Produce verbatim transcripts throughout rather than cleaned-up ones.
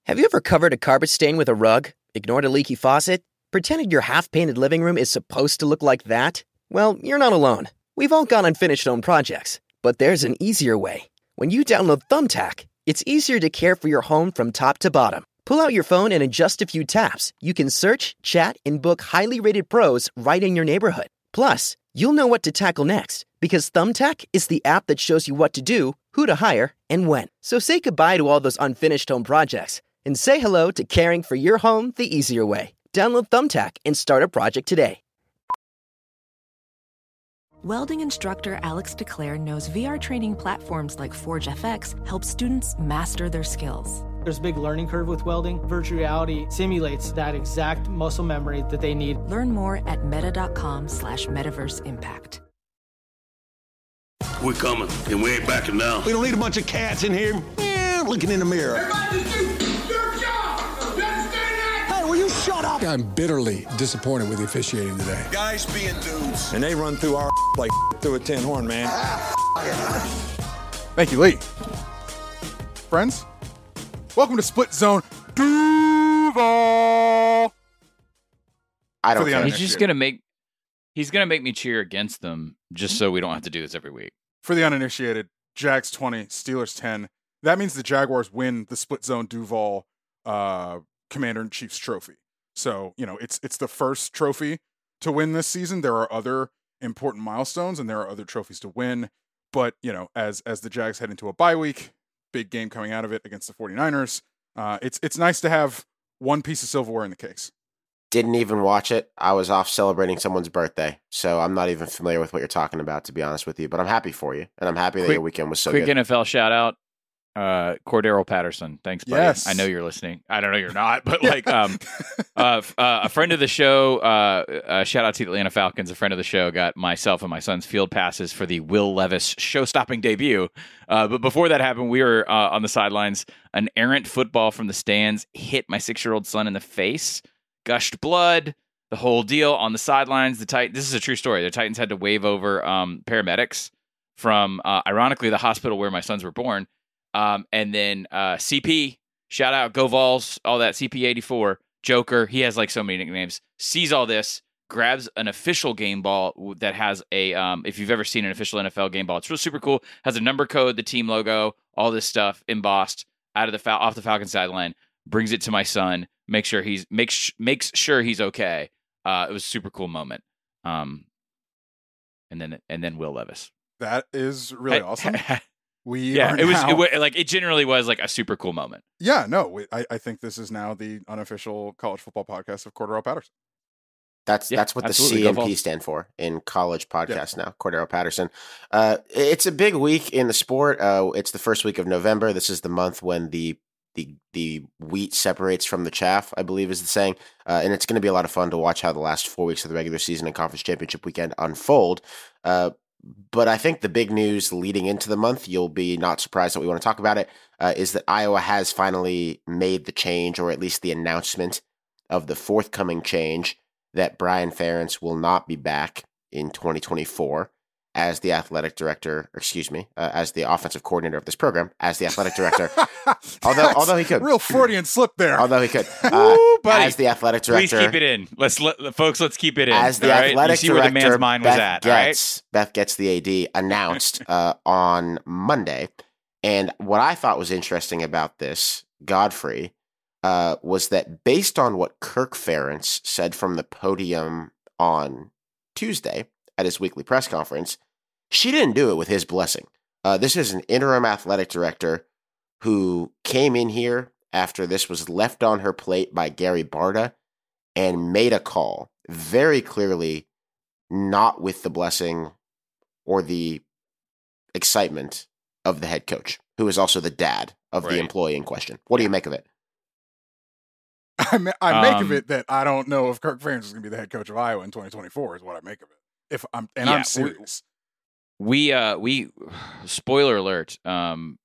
Have you ever covered a carpet stain with a rug, ignored a leaky faucet, pretended your half-painted living room is supposed to look like that? Well, you're not alone. We've all got unfinished home projects, but there's an easier way. When you download Thumbtack, it's easier to care for your home from top to bottom. Pull out your phone and in just a few taps, you can search, chat, and book highly rated pros right in your neighborhood. Plus, you'll know what to tackle next, because Thumbtack is the app that shows you what to do, who to hire, and when. So say goodbye to all those unfinished home projects, and say hello to caring for your home the easier way. Download Thumbtack and start a project today. Welding instructor Alex DeClaire knows V R training platforms like Forge F X help students master their skills. There's a big learning curve with welding. Virtual reality simulates that exact muscle memory that they need. Learn more at meta.com slash metaverse impact. We're coming, and we ain't backing down. We don't need a bunch of cats in here eh, looking in the mirror. Everybody just do your job. You understand that? Hey, will you shut up? I'm bitterly disappointed with the officiating today. Guys being dudes. And they run through our like through a tin horn, man. Thank you, Lee. Friends, welcome to Split Zone Duval. I don't care. He's just gonna make he's gonna make me cheer against them just so we don't have to do this every week. For the uninitiated, Jags twenty, Steelers ten. That means the Jaguars win the Split Zone Duval uh, Commander-in-Chief's trophy. So, you know, it's it's the first trophy to win this season. There are other important milestones and there are other trophies to win. But, you know, as as the Jags head into a bye week, big game coming out of it against the 49ers, uh, it's it's nice to have one piece of silverware in the case. Didn't even watch it. I was off celebrating someone's birthday, so I'm not even familiar with what you're talking about, to be honest with you. But I'm happy for you, and I'm happy that quick, your weekend was so quick good. Quick N F L shout out, uh, Cordero Patterson. Thanks, buddy. Yes. I know you're listening. I don't know you're not, but like um, uh, uh, a friend of the show, uh, uh, shout out to the Atlanta Falcons. A friend of the show got myself and my son's field passes for the Will Levis show-stopping debut. Uh, but before that happened, we were uh, on the sidelines. An errant football from the stands hit my six-year-old son in the face, gushed blood. The whole deal on the sidelines. The Tit- This is a true story. The Titans had to wave over um, paramedics from, uh, ironically, the hospital where my sons were born. Um, and then uh, C P, shout out, Go Vols, all that, C P eighty-four, Joker. He has like so many nicknames. Sees all this, grabs an official game ball that has a, um, if you've ever seen an official N F L game ball, it's real super cool. Has a number code, the team logo, all this stuff embossed out of the fal- off the Falcon sideline. Brings it to my son. Makes sure he's makes makes sure he's okay. Uh, it was a super cool moment. Um, and then and then Will Levis. That is really awesome. We yeah, are it was now... it, like it generally was like a super cool moment. Yeah, no, we, I, I think this is now the unofficial college football podcast of Cordero Patterson. That's yeah, that's what absolutely. the C M P stand for in college podcasts yeah. now. Cordero Patterson. Uh, it's a big week in the sport. Uh, it's the first week of November. This is the month when the the the wheat separates from the chaff, I believe is the saying. Uh, and it's going to be a lot of fun to watch how the last four weeks of the regular season and conference championship weekend unfold. Uh, but I think the big news leading into the month, you'll be not surprised that we want to talk about it, uh, is that Iowa has finally made the change, or at least the announcement of the forthcoming change, that Brian Ferentz will not be back in twenty twenty-four as the athletic director, excuse me, uh, as the offensive coordinator of this program, as the athletic director. although, although he could, real Freudian slip there. Although he could, uh, Ooh, buddy. as the athletic director. Please keep it in. Let's let folks. Let's keep it in. As the all right? athletic you see director, where the man's mind Beth was at. Getz, all right? Beth Getz, the A D, announced uh, on Monday, and what I thought was interesting about this, Godfrey, uh, was that based on what Kirk Ferentz said from the podium on Tuesday at his weekly press conference, she didn't do it with his blessing. Uh, this is an interim athletic director who came in here after this was left on her plate by Gary Barta and made a call very clearly not with the blessing or the excitement of the head coach, who is also the dad of right. the employee in question. What do you make of it? I, ma- I make um, of it that I don't know if Kirk Ferentz is going to be the head coach of Iowa in twenty twenty-four is what I make of it. If I'm and yeah, I'm serious. We uh we spoiler alert. Um,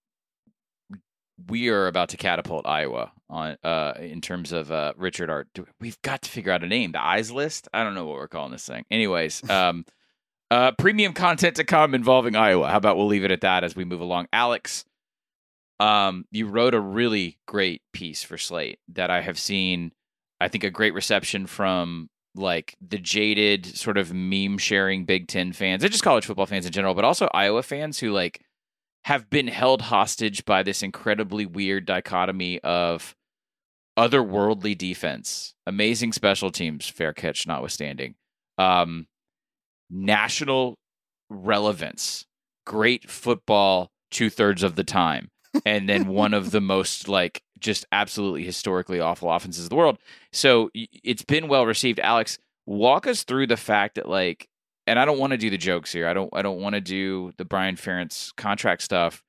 we are about to catapult Iowa on uh in terms of uh Richard Art. We've got to figure out a name. The Eyes List. I don't know what we're calling this thing. Anyways, um, uh, premium content to come involving Iowa. How about we'll leave it at that as we move along. Alex, Um, you wrote a really great piece for Slate that I have seen, I think, a great reception from like the jaded sort of meme sharing Big Ten fans, and just college football fans in general, but also Iowa fans who like have been held hostage by this incredibly weird dichotomy of otherworldly defense, amazing special teams, fair catch notwithstanding, um, national relevance, great football two thirds of the time, and then one of the most like just absolutely historically awful offenses of the world. So it's been well received. Alex, walk us through the fact that like, and I don't want to do the jokes here. I don't. I don't want to do the Brian Ferentz contract stuff.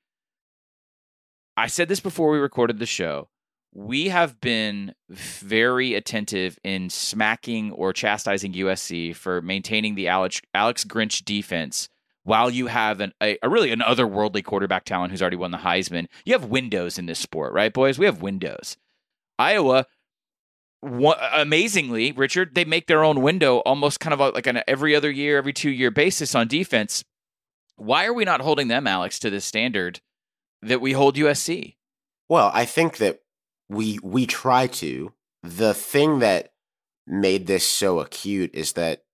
I said this before we recorded the show. We have been very attentive in smacking or chastising U S C for maintaining the Alex Alex Grinch defense while you have an, a, a really an otherworldly quarterback talent who's already won the Heisman. You have windows in this sport, right, boys? We have windows. Iowa, one, amazingly, Richard, they make their own window almost kind of like an every other year, every two year basis on defense. Why are we not holding them, Alex, to this standard that we hold U S C? Well, I think that we we try to. The thing that made this so acute is that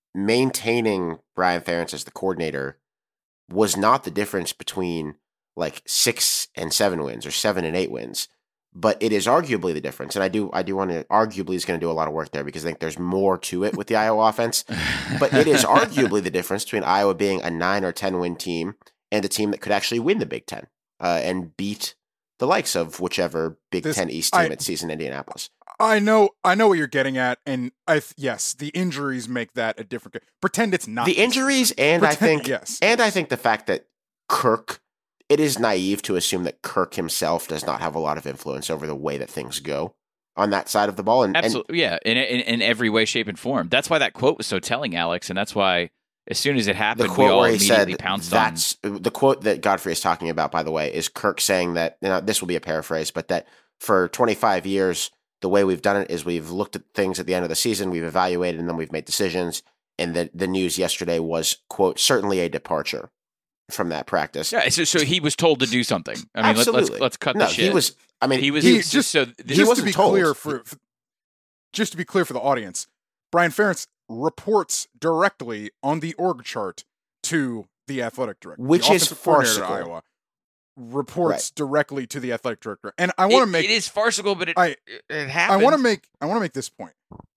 maintaining Brian Ferentz as the coordinator was not the difference between like six and seven wins or seven and eight wins, but it is arguably the difference. And I do I do want to arguably is going to do a lot of work there because I think there's more to it with the Iowa offense. But it is arguably the difference between Iowa being a nine or ten win team and a team that could actually win the Big Ten uh, and beat the likes of whichever Big this, Ten East team I, at season Indianapolis. I know, I know what you're getting at, and I th- yes, the injuries make that a different. Pretend it's not the injuries, and Pretend, I think, yes, and I think the fact that Kirk. It is naive to assume that Kirk himself does not have a lot of influence over the way that things go on that side of the ball. And, Absolutely, and, yeah, in, in in every way, shape, and form. That's why that quote was so telling, Alex, and that's why as soon as it happened, the quote we all where he immediately said pounced that's, on. The quote that Godfrey is talking about, by the way, is Kirk saying that, you know, this will be a paraphrase, but that for twenty-five years, the way we've done it is we've looked at things at the end of the season, we've evaluated, and then we've made decisions. And the, the news yesterday was, quote, certainly a departure from that practice. Yeah, so, so he was told to do something. I mean, Absolutely. Let, let's let's cut no, the shit. He was. I mean, he was he, just, just so. This, he just wasn't to be told. clear for, for, just to be clear for the audience, Brian Ferentz reports directly on the org chart to the athletic director, which the is farcical. At Iowa reports right. directly to the athletic director, and I want to make it is farcical, but it I, it happened. I want to make I want to make this point.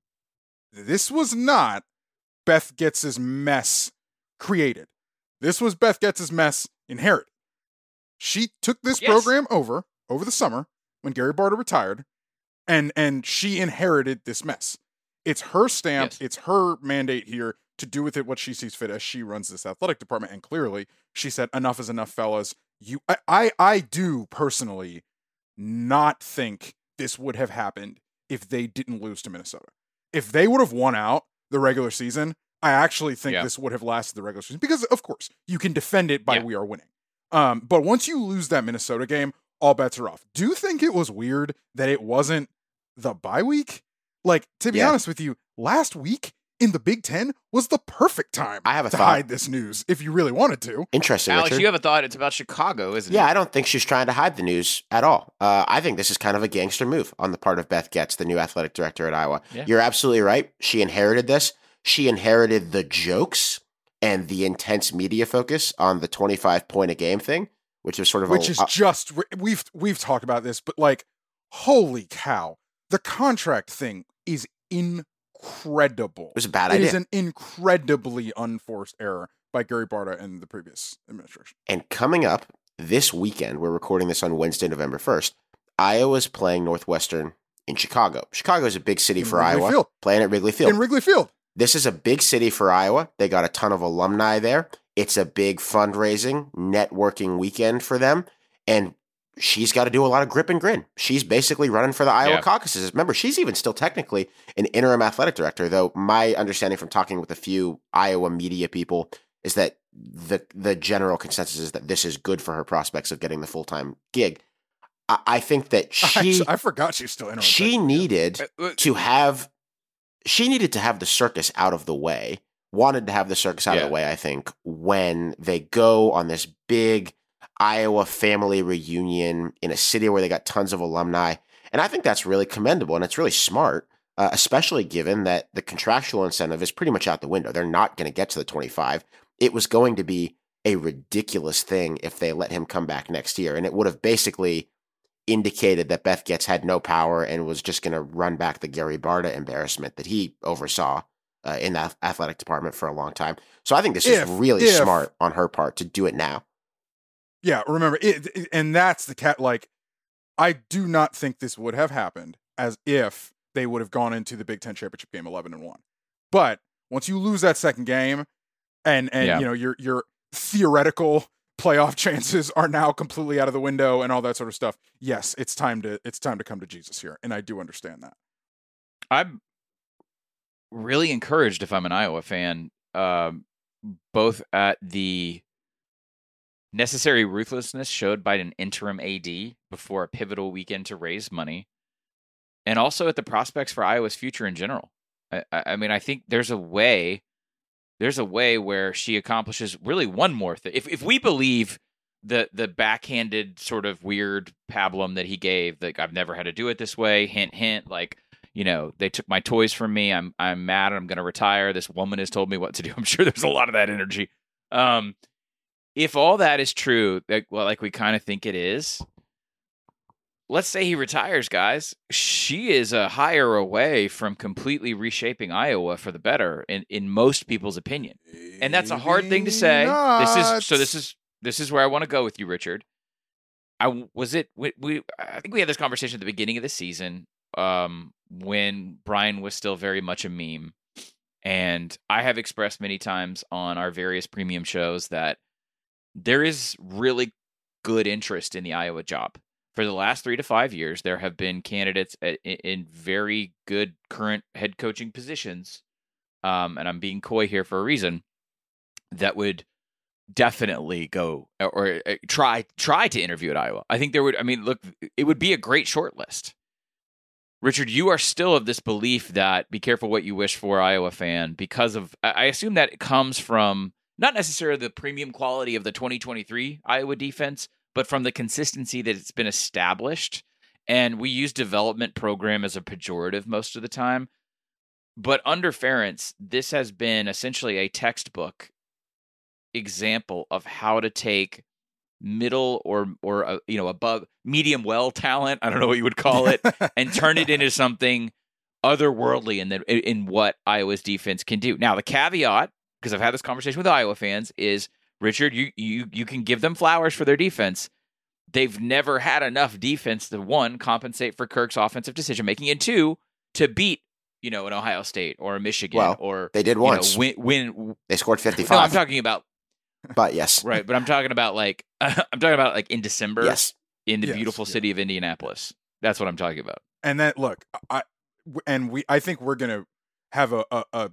This was not Beth Goetz's mess created. This was Beth Goetz's mess inherited. She took this yes. program over over the summer when Gary Barta retired, and and she inherited this mess. It's her stamp. Yes. It's her mandate here to do with it what she sees fit as she runs this athletic department. And clearly, she said, "Enough is enough, fellas." You, I, I, I do personally not think this would have happened if they didn't lose to Minnesota. If they would have won out the regular season, I actually think yeah. this would have lasted the regular season because, of course, you can defend it by yeah. we are winning. Um, but once you lose that Minnesota game, all bets are off. Do you think it was weird that it wasn't the bye week? Like, to be yeah. honest with you, last week in the Big Ten was the perfect time I have a to thought. hide this news if you really wanted to. Interesting, Alex, Richard. you have a thought. It's about Chicago, isn't yeah, it? I don't think she's trying to hide the news at all. Uh, I think this is kind of a gangster move on the part of Beth Goetz, the new athletic director at Iowa. Yeah. You're absolutely right. She inherited this. She inherited the jokes and the intense media focus on the twenty-five point a game thing, which is sort of which a, is uh, just we've we've talked about this, but like, holy cow, the contract thing is incredible. It was a bad it idea. It is an incredibly unforced error by Gary Barta and the previous administration. And coming up this weekend, we're recording this on Wednesday, November first. Iowa's playing Northwestern in Chicago. Chicago is a big city in for Wrigley Iowa. Field. Playing at Wrigley Field. In Wrigley Field. This is a big city for Iowa. They got a ton of alumni there. It's a big fundraising, networking weekend for them. And she's got to do a lot of grip and grin. She's basically running for the Iowa yeah. caucuses. Remember, she's even still technically an interim athletic director, though my understanding from talking with a few Iowa media people is that the the general consensus is that this is good for her prospects of getting the full-time gig. I, I think that she... Actually, I forgot she's still interim. She needed to have... She needed to have the circus out of the way, wanted to have the circus out yeah. of the way, I think, when they go on this big Iowa family reunion in a city where they got tons of alumni. And I think that's really commendable and it's really smart, uh, especially given that the contractual incentive is pretty much out the window. They're not going to get to the twenty-five. It was going to be a ridiculous thing if they let him come back next year. And it would have basically indicated that Beth Goetz had no power and was just going to run back the Gary Barta embarrassment that he oversaw uh, in that athletic department for a long time. So I think this If- is really if- smart on her part to do it now. Yeah, remember, it, it- and that's the cat. Like, I do not think this would have happened as if they would have gone into the Big Ten championship game eleven and one. But once you lose that second game, and and Yeah. you know your your theoretical playoff chances are now completely out of the window and all that sort of stuff. Yes, it's time to it's time to come to Jesus here, and I do understand that. I'm really encouraged if I'm an Iowa fan, um, both at the necessary ruthlessness showed by an interim A D before a pivotal weekend to raise money, and also at the prospects for Iowa's future in general. I, I mean, I think there's a way, there's a way where she accomplishes really one more thing. If if we believe the the backhanded sort of weird pablum that he gave, like I've never had to do it this way, hint hint, like, you know, they took my toys from me. I'm I'm mad. I'm going to retire. This woman has told me what to do. I'm sure there's a lot of that energy. Um, if all that is true, like, well, like we kind of think it is, let's say he retires, guys. She is a hire away from completely reshaping Iowa for the better, in, in most people's opinion. And that's a hard thing to say. This is so. This is this is where I want to go with you, Richard. I was it. We, we I think we had this conversation at the beginning of the season, um, when Brian was still very much a meme, and I have expressed many times on our various premium shows that there is really good interest in the Iowa job. For the last three to five years, there have been candidates at, in very good current head coaching positions, um, and I'm being coy here for a reason, that would definitely go or, or try try to interview at Iowa. I think there would. I mean, look, it would be a great short list. Richard, you are still of this belief that be careful what you wish for, Iowa fan, because of I assume that it comes from not necessarily the premium quality of the twenty twenty-three Iowa defense, but from the consistency that it's been established. And we use development program as a pejorative most of the time. But under Ferentz, this has been essentially a textbook example of how to take middle or, or uh, you know, above medium well talent, I don't know what you would call it, and turn it into something otherworldly in, the, in what Iowa's defense can do. Now, the caveat, because I've had this conversation with Iowa fans, is Richard, you you you can give them flowers for their defense. They've never had enough defense to, one, compensate for Kirk's offensive decision making, and two, to beat, you know, an Ohio State or a Michigan. Well, or they did you once. know, win, win. They scored fifty-five. No, I'm talking about. But yes, right. But I'm talking about like I'm talking about like in December. Yes. In the Yes, beautiful yeah. city of Indianapolis. That's what I'm talking about. And that look, I and we I think we're gonna have a a, a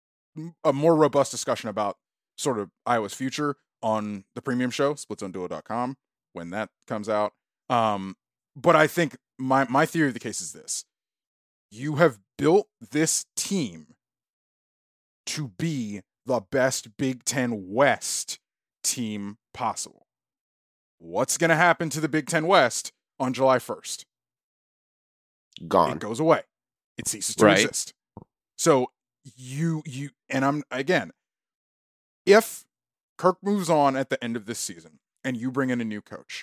a more robust discussion about sort of Iowa's future on the premium show, split zone duo dot com, when that comes out. Um, but I think my, my theory of the case is this. You have built this team to be the best Big Ten West team possible. What's going to happen to the Big Ten West on July first? Gone. It goes away. It ceases to Right. exist. So you, you, and I'm, again, if Kirk moves on at the end of this season and you bring in a new coach,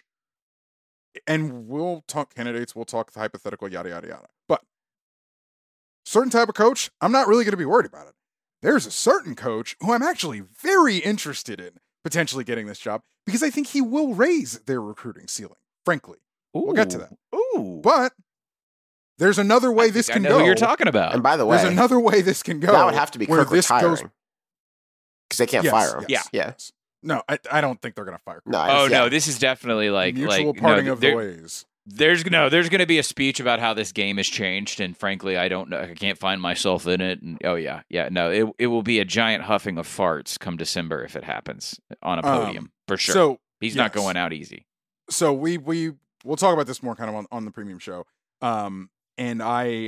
and we'll talk candidates, we'll talk the hypothetical, yada, yada, yada. But certain type of coach, I'm not really going to be worried about it. There's a certain coach who I'm actually very interested in potentially getting this job because I think he will raise their recruiting ceiling, frankly. Ooh. We'll get to that. Ooh. But there's another way I this think can I know go. who you're talking about. And by the way, There's another way this can go. that would have to be where Kirk this retiring. goes- Because they can't Yes, fire him. yes, Yeah. yes. No, I, I don't think they're going to fire Kirk. No. I- Oh yeah. no, this is definitely like Mutual like parting no, of the there- ways. There's no, there's going to be a speech about how this game has changed, and frankly, I don't know, I can't find myself in it. And oh yeah, yeah, no, it it will be a giant huffing of farts come December if it happens on a podium Um, for sure. So He's not yes. going out easy. So we we we'll talk about this more kind of on, on the premium show. Um, and I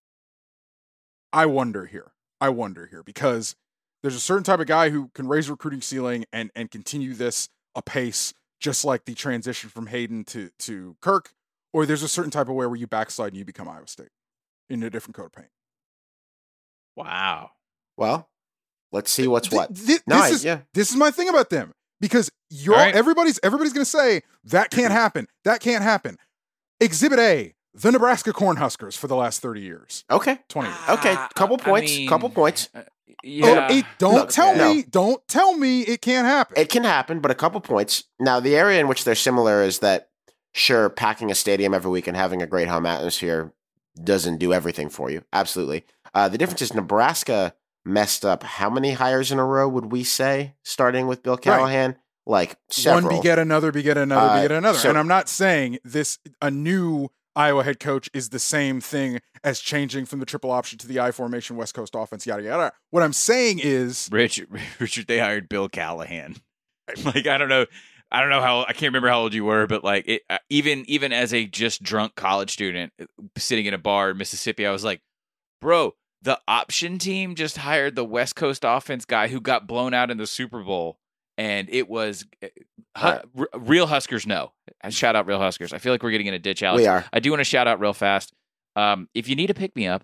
I wonder here. I wonder here because there's a certain type of guy who can raise recruiting ceiling and and continue this apace just like the transition from Hayden to to Kirk, or there's a certain type of way where you backslide and you become Iowa State in a different coat of paint. Wow. Well, let's see what's Th- what. th- no, this I, is yeah. this is my thing about them, because you're All right. everybody's everybody's gonna say that can't happen. That can't happen. Exhibit A: the Nebraska Cornhuskers for the last thirty years. Okay. twenty years. Okay. Couple I points. mean, couple points. Uh, Oh, yeah. it, don't Look, tell no. me. Don't tell me it can't happen. It can happen, but a couple points. Now, the area in which they're similar is that, sure, packing a stadium every week and having a great home atmosphere doesn't do everything for you. Absolutely. Uh, the difference is Nebraska messed up how many hires in a row would we say, starting with Bill Callahan? Right. Like several. One beget another, beget another, Uh, beget another. so- and I'm not saying this a new Iowa head coach is the same thing as changing from the triple option to the I formation West Coast offense, yada yada. What I'm saying is, Richard, Richard, they hired Bill Callahan. Like, I don't know. I don't know how, I can't remember how old you were, but like, it, uh, even, even as a just drunk college student sitting in a bar in Mississippi, I was like, bro, the option team just hired the West Coast offense guy who got blown out in the Super Bowl. And it was uh, Right. hu- r- real Huskers. No, shout out real Huskers. I feel like we're getting in a ditch, Alex. We are. I do want to shout out real fast. Um, if you need to pick me up,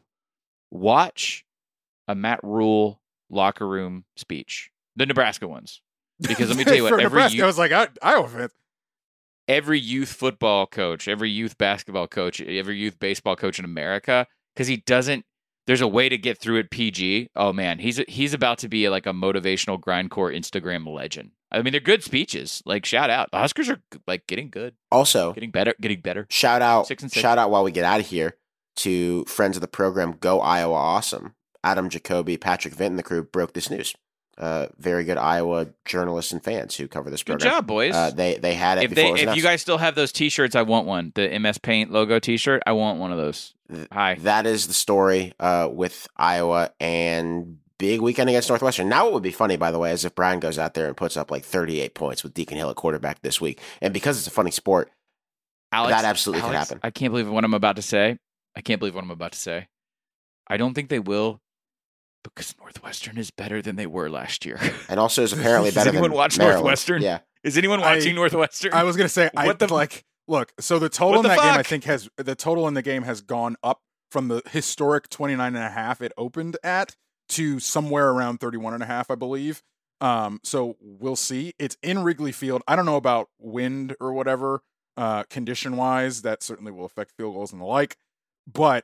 watch a Matt Rule locker room speech, the Nebraska ones, because let me tell you what, for every Nebraska, youth, I was like, I, Iowa fans. every youth football coach, every youth basketball coach, every youth baseball coach in America, because he doesn't. There's a way to get through it P G. Oh man, he's he's about to be like a motivational grindcore Instagram legend. I mean, they're good speeches. Like, shout out, the Huskers are like getting good, Also, getting better, getting better. shout out, Six and six. shout out while we get out of here to friends of the program, Go Iowa Awesome. Adam Jacoby, Patrick Vinton, the crew broke this news. Uh, very good Iowa journalists and fans who cover this Good program. job, boys. Uh, they they had it if before they it was if announced. you guys still have those T-shirts, I want one. The M S Paint logo T-shirt, I want one of those. Hi. That is the story uh, with Iowa and big weekend against Northwestern. Now, what would be funny, by the way, is if Brian goes out there and puts up like thirty-eight points with Deacon Hill at quarterback this week. And because it's a funny sport, Alex, that absolutely could Alex, happen. I can't believe what I'm about to say. I can't believe what I'm about to say. I don't think they will, because Northwestern is better than they were last year. And also is apparently better Does anyone than watch Maryland. Northwestern? Yeah. Is anyone watching I- Northwestern? I was gonna say, I What the- like. Look, so the total What in the that game, I fuck? think, has the total in the game has gone up from the historic twenty-nine and a half it opened at to somewhere around thirty-one and a half, I believe. Um, so we'll see. It's in Wrigley Field. I don't know about wind or whatever, uh, condition wise. That certainly will affect field goals and the like. But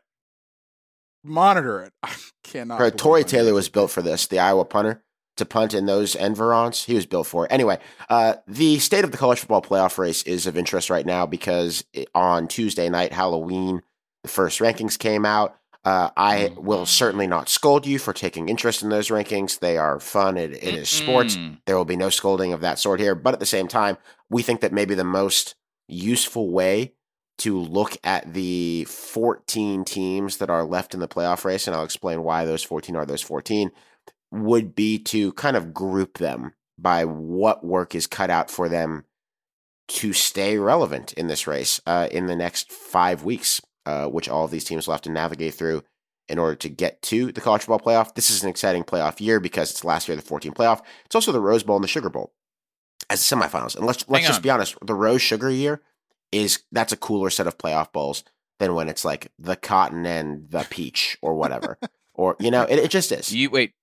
monitor it. I cannot. Right, believe Torrey I'm Taylor making was built for this, the Iowa punter, to punt in those environs. He was built for it. Anyway, uh, the state of the college football playoff race is of interest right now because it, on Tuesday night, Halloween, the first rankings came out. Uh, I will certainly not scold you for taking interest in those rankings. They are fun. It, it is sports. Mm-mm. There will be no scolding of that sort here. But at the same time, we think that maybe the most useful way to look at the fourteen teams that are left in the playoff race, and I'll explain why those fourteen are those fourteen, would be to kind of group them by what work is cut out for them to stay relevant in this race uh, in the next five weeks, uh, which all of these teams will have to navigate through in order to get to the college football playoff. This is an exciting playoff year because it's the last year of the fourteen playoff. It's also the Rose Bowl and the Sugar Bowl as semifinals. And let's let's Hang just on. be honest, the Rose Sugar year is that's a cooler set of playoff bowls than when it's like the Cotton and the Peach or whatever. Or, you know, it, it just is. You wait.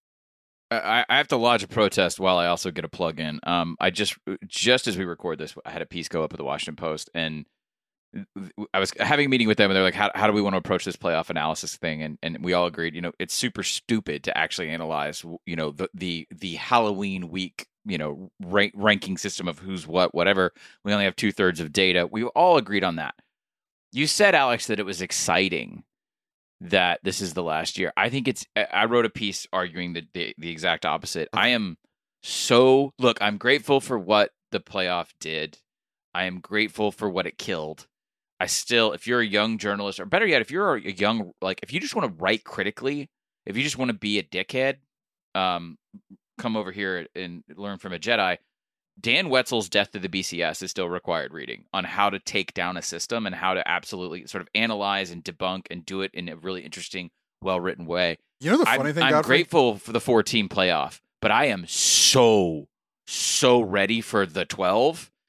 I, I have to lodge a protest while I also get a plug in. Um, I just just as we record this, I had a piece go up at the Washington Post, and I was having a meeting with them, and they're like, "How how do we want to approach this playoff analysis thing?" And and we all agreed, you know, it's super stupid to actually analyze, you know, the the the Halloween week, you know, rank, ranking system of who's what, whatever. We only have two thirds of data. We all agreed on that. You said, Alex, that it was exciting that this is the last year. I think it's, I wrote a piece arguing the, the, the exact opposite. I am so, look, I'm grateful for what the playoff did. I am grateful for what it killed. I still, if you're a young journalist, or better yet, if you're a young, like, if you just want to write critically, if you just want to be a dickhead, um, come over here and learn from a Jedi. Dan Wetzel's Death to the B C S is still required reading on how to take down a system and how to absolutely sort of analyze and debunk and do it in a really interesting, well-written way. You know the funny I'm, thing, I'm Godfrey? grateful for the four-team playoff, but I am so, so ready for the twelve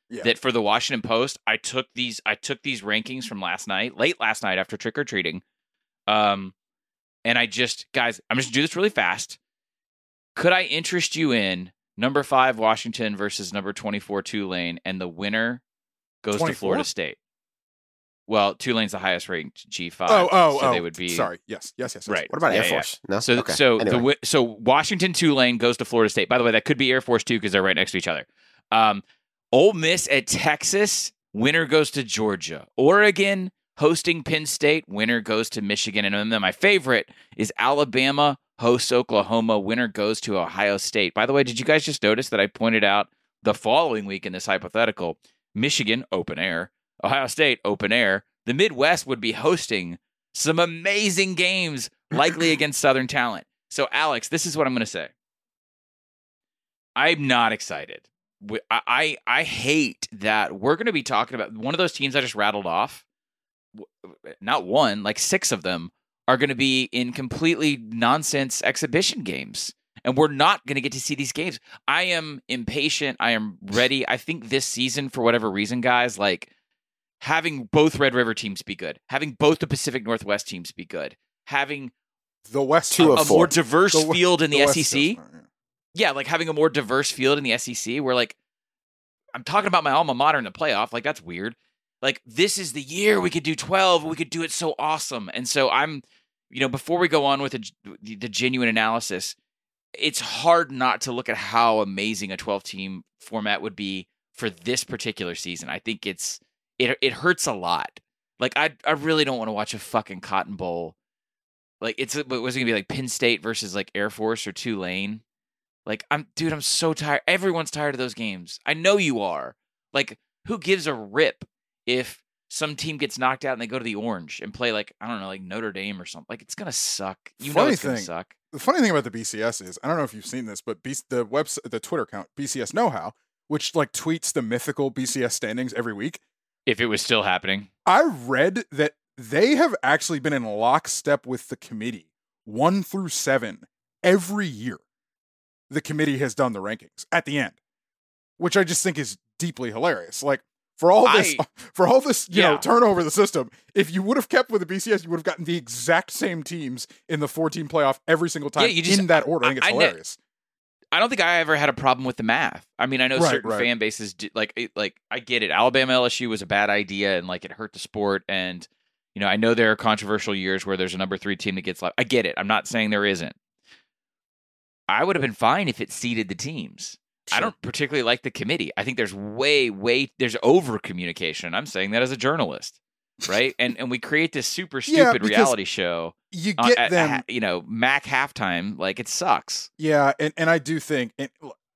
Yeah. that for the Washington Post, I took these I took these rankings from last night, late last night after trick or treating. Um, and I just, guys, I'm just gonna do this really fast. Could I interest you in number five Washington versus number twenty-four Tulane, and the winner goes twenty-four? To Florida State? Well, Tulane's the highest ranked G five. Oh, oh, so oh. They would be sorry. Yes, yes, yes. yes. Right. What about yeah, Air Force? Yeah. No. So, okay. so anyway. the so Washington Tulane goes to Florida State. By the way, that could be Air Force too because they're right next to each other. Um, Ole Miss at Texas. Winner goes to Georgia. Oregon hosting Penn State. Winner goes to Michigan. And then my favorite is Alabama hosts Oklahoma. Winner goes to Ohio State. By the way, did you guys just notice that I pointed out the following week in this hypothetical? Michigan, open air. Ohio State, open air. The Midwest would be hosting some amazing games, likely against Southern talent. So, Alex, this is what I'm going to say. I'm not excited. I, I, I hate that we're going to be talking about one of those teams I just rattled off. Not one, like six of them are going to be in completely nonsense exhibition games. And we're not going to get to see these games. I am impatient. I am ready. I think this season, for whatever reason, guys, like having both Red River teams be good, having both the Pacific Northwest teams be good, having the West two a, of a more diverse the, field in the, the S E C. West, yeah. Yeah, like having a more diverse field in the S E C where, like, I'm talking about my alma mater in the playoff. Like, that's weird. Like, this is the year we could do twelve. We could do it so awesome. And so I'm, you know, before we go on with the, the genuine analysis, it's hard not to look at how amazing a twelve-team format would be for this particular season. I think it's, it it hurts a lot. Like, I I really don't want to watch a fucking Cotton Bowl. Like, it's, what was it going to be, like Penn State versus, like, Air Force or Tulane? Like, I'm, dude, I'm so tired. Everyone's tired of those games. I know you are. Like, who gives a rip if some team gets knocked out and they go to the Orange and play, like, I don't know, like Notre Dame or something? Like, it's going to suck. You Funny know it's going to thing, suck. The funny thing about the B C S is, I don't know if you've seen this, but B- the website, the Twitter account, B C S Know How, which, like, tweets the mythical B C S standings every week. If it was still happening. I read that they have actually been in lockstep with the committee, one through seven, every year. The committee has done the rankings at the end, which I just think is deeply hilarious. Like, for all this, I, for all this, you yeah. know, turnover the system, if you would have kept with the B C S, you would have gotten the exact same teams in the four-team playoff every single time yeah, you just, in that order. I think it's I, hilarious. I don't think I ever had a problem with the math. I mean, I know right, certain right. fan bases do, like, it, like I get it. Alabama L S U was a bad idea, and like it hurt the sport. And you know, I know there are controversial years where there's a number three team that gets left. I get it. I'm not saying there isn't. I would have been fine if it seeded the teams. Sure. I don't particularly like the committee. I think there's way, way, there's over communication. I'm saying that as a journalist, right? and and we create this super stupid yeah, reality show. You get uh, them, at, at, you know, Mac halftime. Like, it sucks. Yeah, and, and I do think and,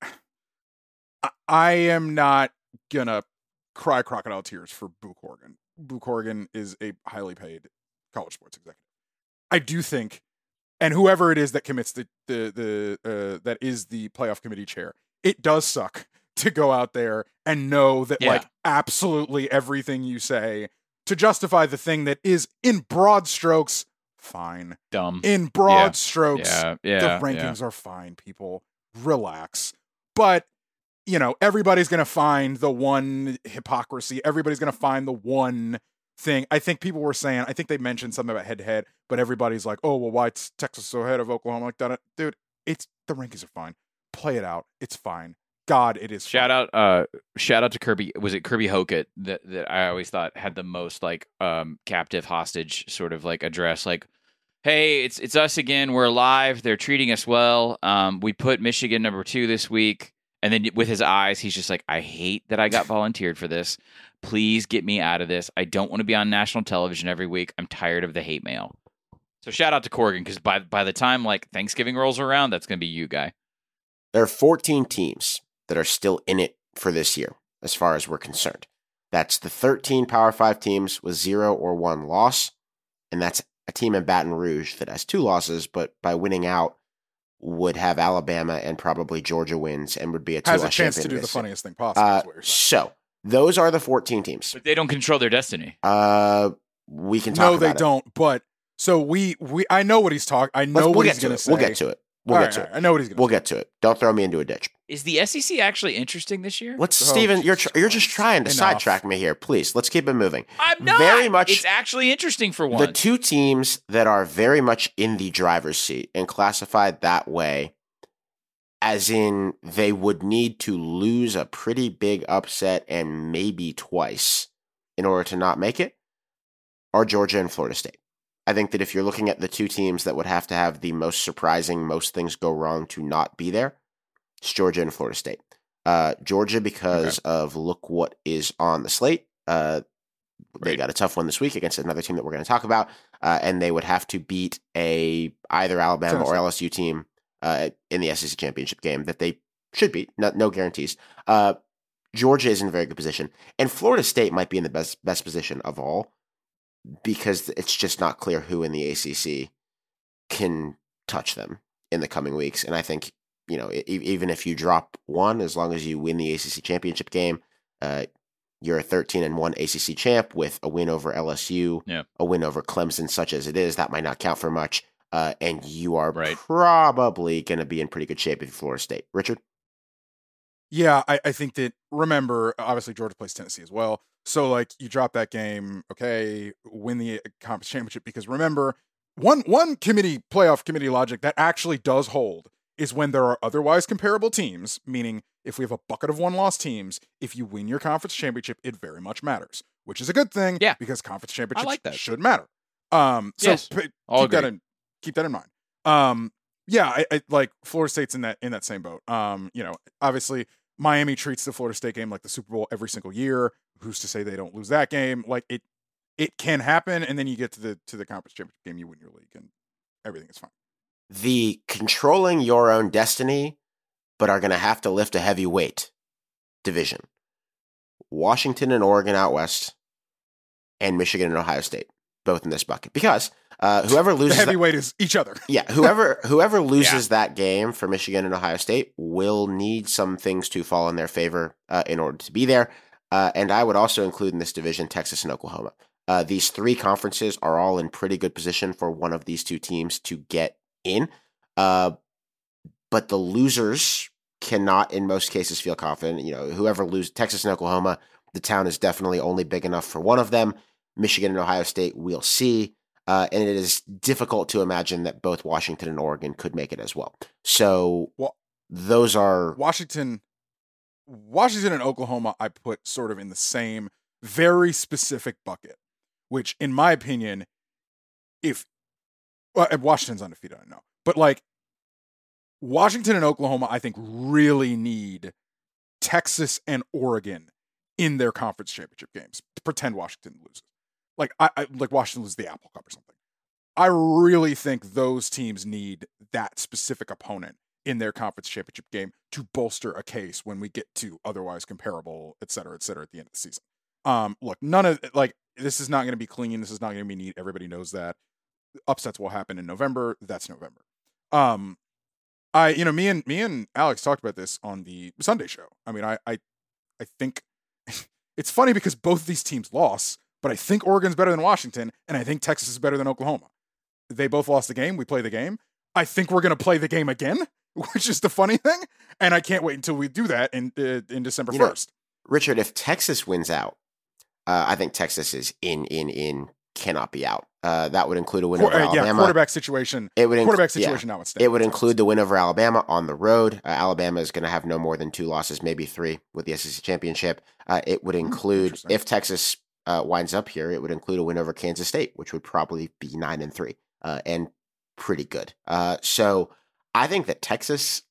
I, I am not gonna cry crocodile tears for Boo Corrigan. Boo Corrigan is a highly paid college sports executive. I do think. And whoever it is that commits the the the uh, that is the playoff committee chair, it does suck to go out there and know that yeah. like absolutely everything you say to justify the thing that is in broad strokes fine, dumb. In broad yeah. strokes, yeah. Yeah. the rankings yeah. are fine. People relax, but you know everybody's gonna find the one hypocrisy. Everybody's gonna find the one. Thing I think people were saying, I think they mentioned something about head to head, but everybody's like, oh, well, why is Texas so ahead of Oklahoma? Like that, dude, it's the rankings are fine. Play it out. It's fine. God, it is. Shout fine. out, uh, shout out to Kirby. Was it Kirby Hocutt that, that I always thought had the most like um captive hostage sort of like address? Like, hey, it's it's us again. We're alive. They're treating us well. Um, we put Michigan number two this week, and then with his eyes, he's just like, I hate that I got volunteered for this. Please get me out of this. I don't want to be on national television every week. I'm tired of the hate mail. So shout out to Corrigan, because by by the time like Thanksgiving rolls around, that's going to be you, guy. There are fourteen teams that are still in it for this year, as far as we're concerned. That's the thirteen Power Five teams with zero or one loss, and that's a team in Baton Rouge that has two losses, but by winning out would have Alabama and probably Georgia wins and would be a two-loss has a chance to do the funniest thing possible. Uh, so those are the fourteen teams. But they don't control their destiny. Uh, we can talk no, about they it. don't. But so we, we, I know what he's talking. I know Let's, what we'll he's get going to to say. We'll get to it. We'll All get right, to right, it. I know what he's going to We'll say. get to it. Don't throw me into a ditch. Is the S E C actually interesting this year? Let's, Oh, Steven, you're tr- Jesus you're just trying to Enough. sidetrack me here. Please, let's keep it moving. I'm not. Very much. It's actually interesting for The once. two teams that are very much in the driver's seat and classified that way, as in they would need to lose a pretty big upset and maybe twice in order to not make it, are Georgia and Florida State. I think that if you're looking at the two teams that would have to have the most surprising, most things go wrong to not be there, it's Georgia and Florida State. Uh, Georgia because okay. of look what is on the slate. Uh, they right. got a tough one this week against another team that we're going to talk about, uh, and they would have to beat a either Alabama Tennessee. or L S U team uh, in the S E C championship game that they should beat. No, no guarantees. Uh, Georgia is in a very good position, and Florida State might be in the best best position of all because it's just not clear who in the A C C can touch them in the coming weeks. And I think, you know, even if you drop one, as long as you win the A C C championship game, uh, you're a thirteen and one A C C champ with a win over L S U, yeah. a win over Clemson, such as it is. That might not count for much, uh, and you are right. probably going to be in pretty good shape if you're Florida State. Richard? Yeah, I, I think that, remember, obviously Georgia plays Tennessee as well. So, like, you drop that game, okay, win the conference championship, because remember, one one committee, playoff committee logic that actually does hold is when there are otherwise comparable teams, meaning if we have a bucket of one-loss teams, if you win your conference championship, it very much matters, which is a good thing, yeah. because conference championships like that. should matter. Um, so yes. p- All keep that in keep that in mind. Um, yeah, I, I like Florida State's in that in that same boat. Um, you know, obviously Miami treats the Florida State game like the Super Bowl every single year. Who's to say they don't lose that game? Like it, it can happen, and then you get to the to the conference championship game, you win your league, and everything is fine. The controlling your own destiny, but are going to have to lift a heavy weight division. Washington and Oregon out west, and Michigan and Ohio State, both in this bucket. Because uh, whoever loses the heavyweight that, is each other. yeah, whoever whoever loses yeah. that game for Michigan and Ohio State will need some things to fall in their favor uh, in order to be there. Uh, and I would also include in this division Texas and Oklahoma. Uh, these three conferences are all in pretty good position for one of these two teams to get in. Uh, but the losers cannot, in most cases, feel confident. You know, whoever loses Texas and Oklahoma, the town is definitely only big enough for one of them. Michigan and Ohio State, we'll see. Uh, and it is difficult to imagine that both Washington and Oregon could make it as well. So well, those are Washington. Washington and Oklahoma, I put sort of in the same very specific bucket, which, in my opinion, if well, Washington's undefeated, I know, but like Washington and Oklahoma, I think really need Texas and Oregon in their conference championship games to pretend Washington loses. Like I, I like Washington loses the Apple Cup or something. I really think those teams need that specific opponent in their conference championship game to bolster a case when we get to otherwise comparable, et cetera, et cetera, at the end of the season. Um, look, none of like this is not going to be clean. This is not going to be neat. Everybody knows that. Upsets will happen in November. That's November. Um, I, you know, me and me and Alex talked about this on the Sunday show. I mean, I, I, I think it's funny because both of these teams lost, but I think Oregon's better than Washington, and I think Texas is better than Oklahoma. They both lost the game. We play the game. I think we're going to play the game again, which is the funny thing. And I can't wait until we do that in uh, in December first. Richard, if Texas wins out, uh, I think Texas is in, in, in, cannot be out. Uh, that would include a win over uh, Alabama. Yeah, quarterback situation. It would inc- quarterback situation yeah, notwithstanding. It would include the win over Alabama on the road. Uh, Alabama is going to have no more than two losses, maybe three, with the S E C championship. Uh, it would include, mm, if Texas uh, winds up here, it would include a win over Kansas State, which would probably be nine and three, uh, and pretty good. Uh, so I think that Texas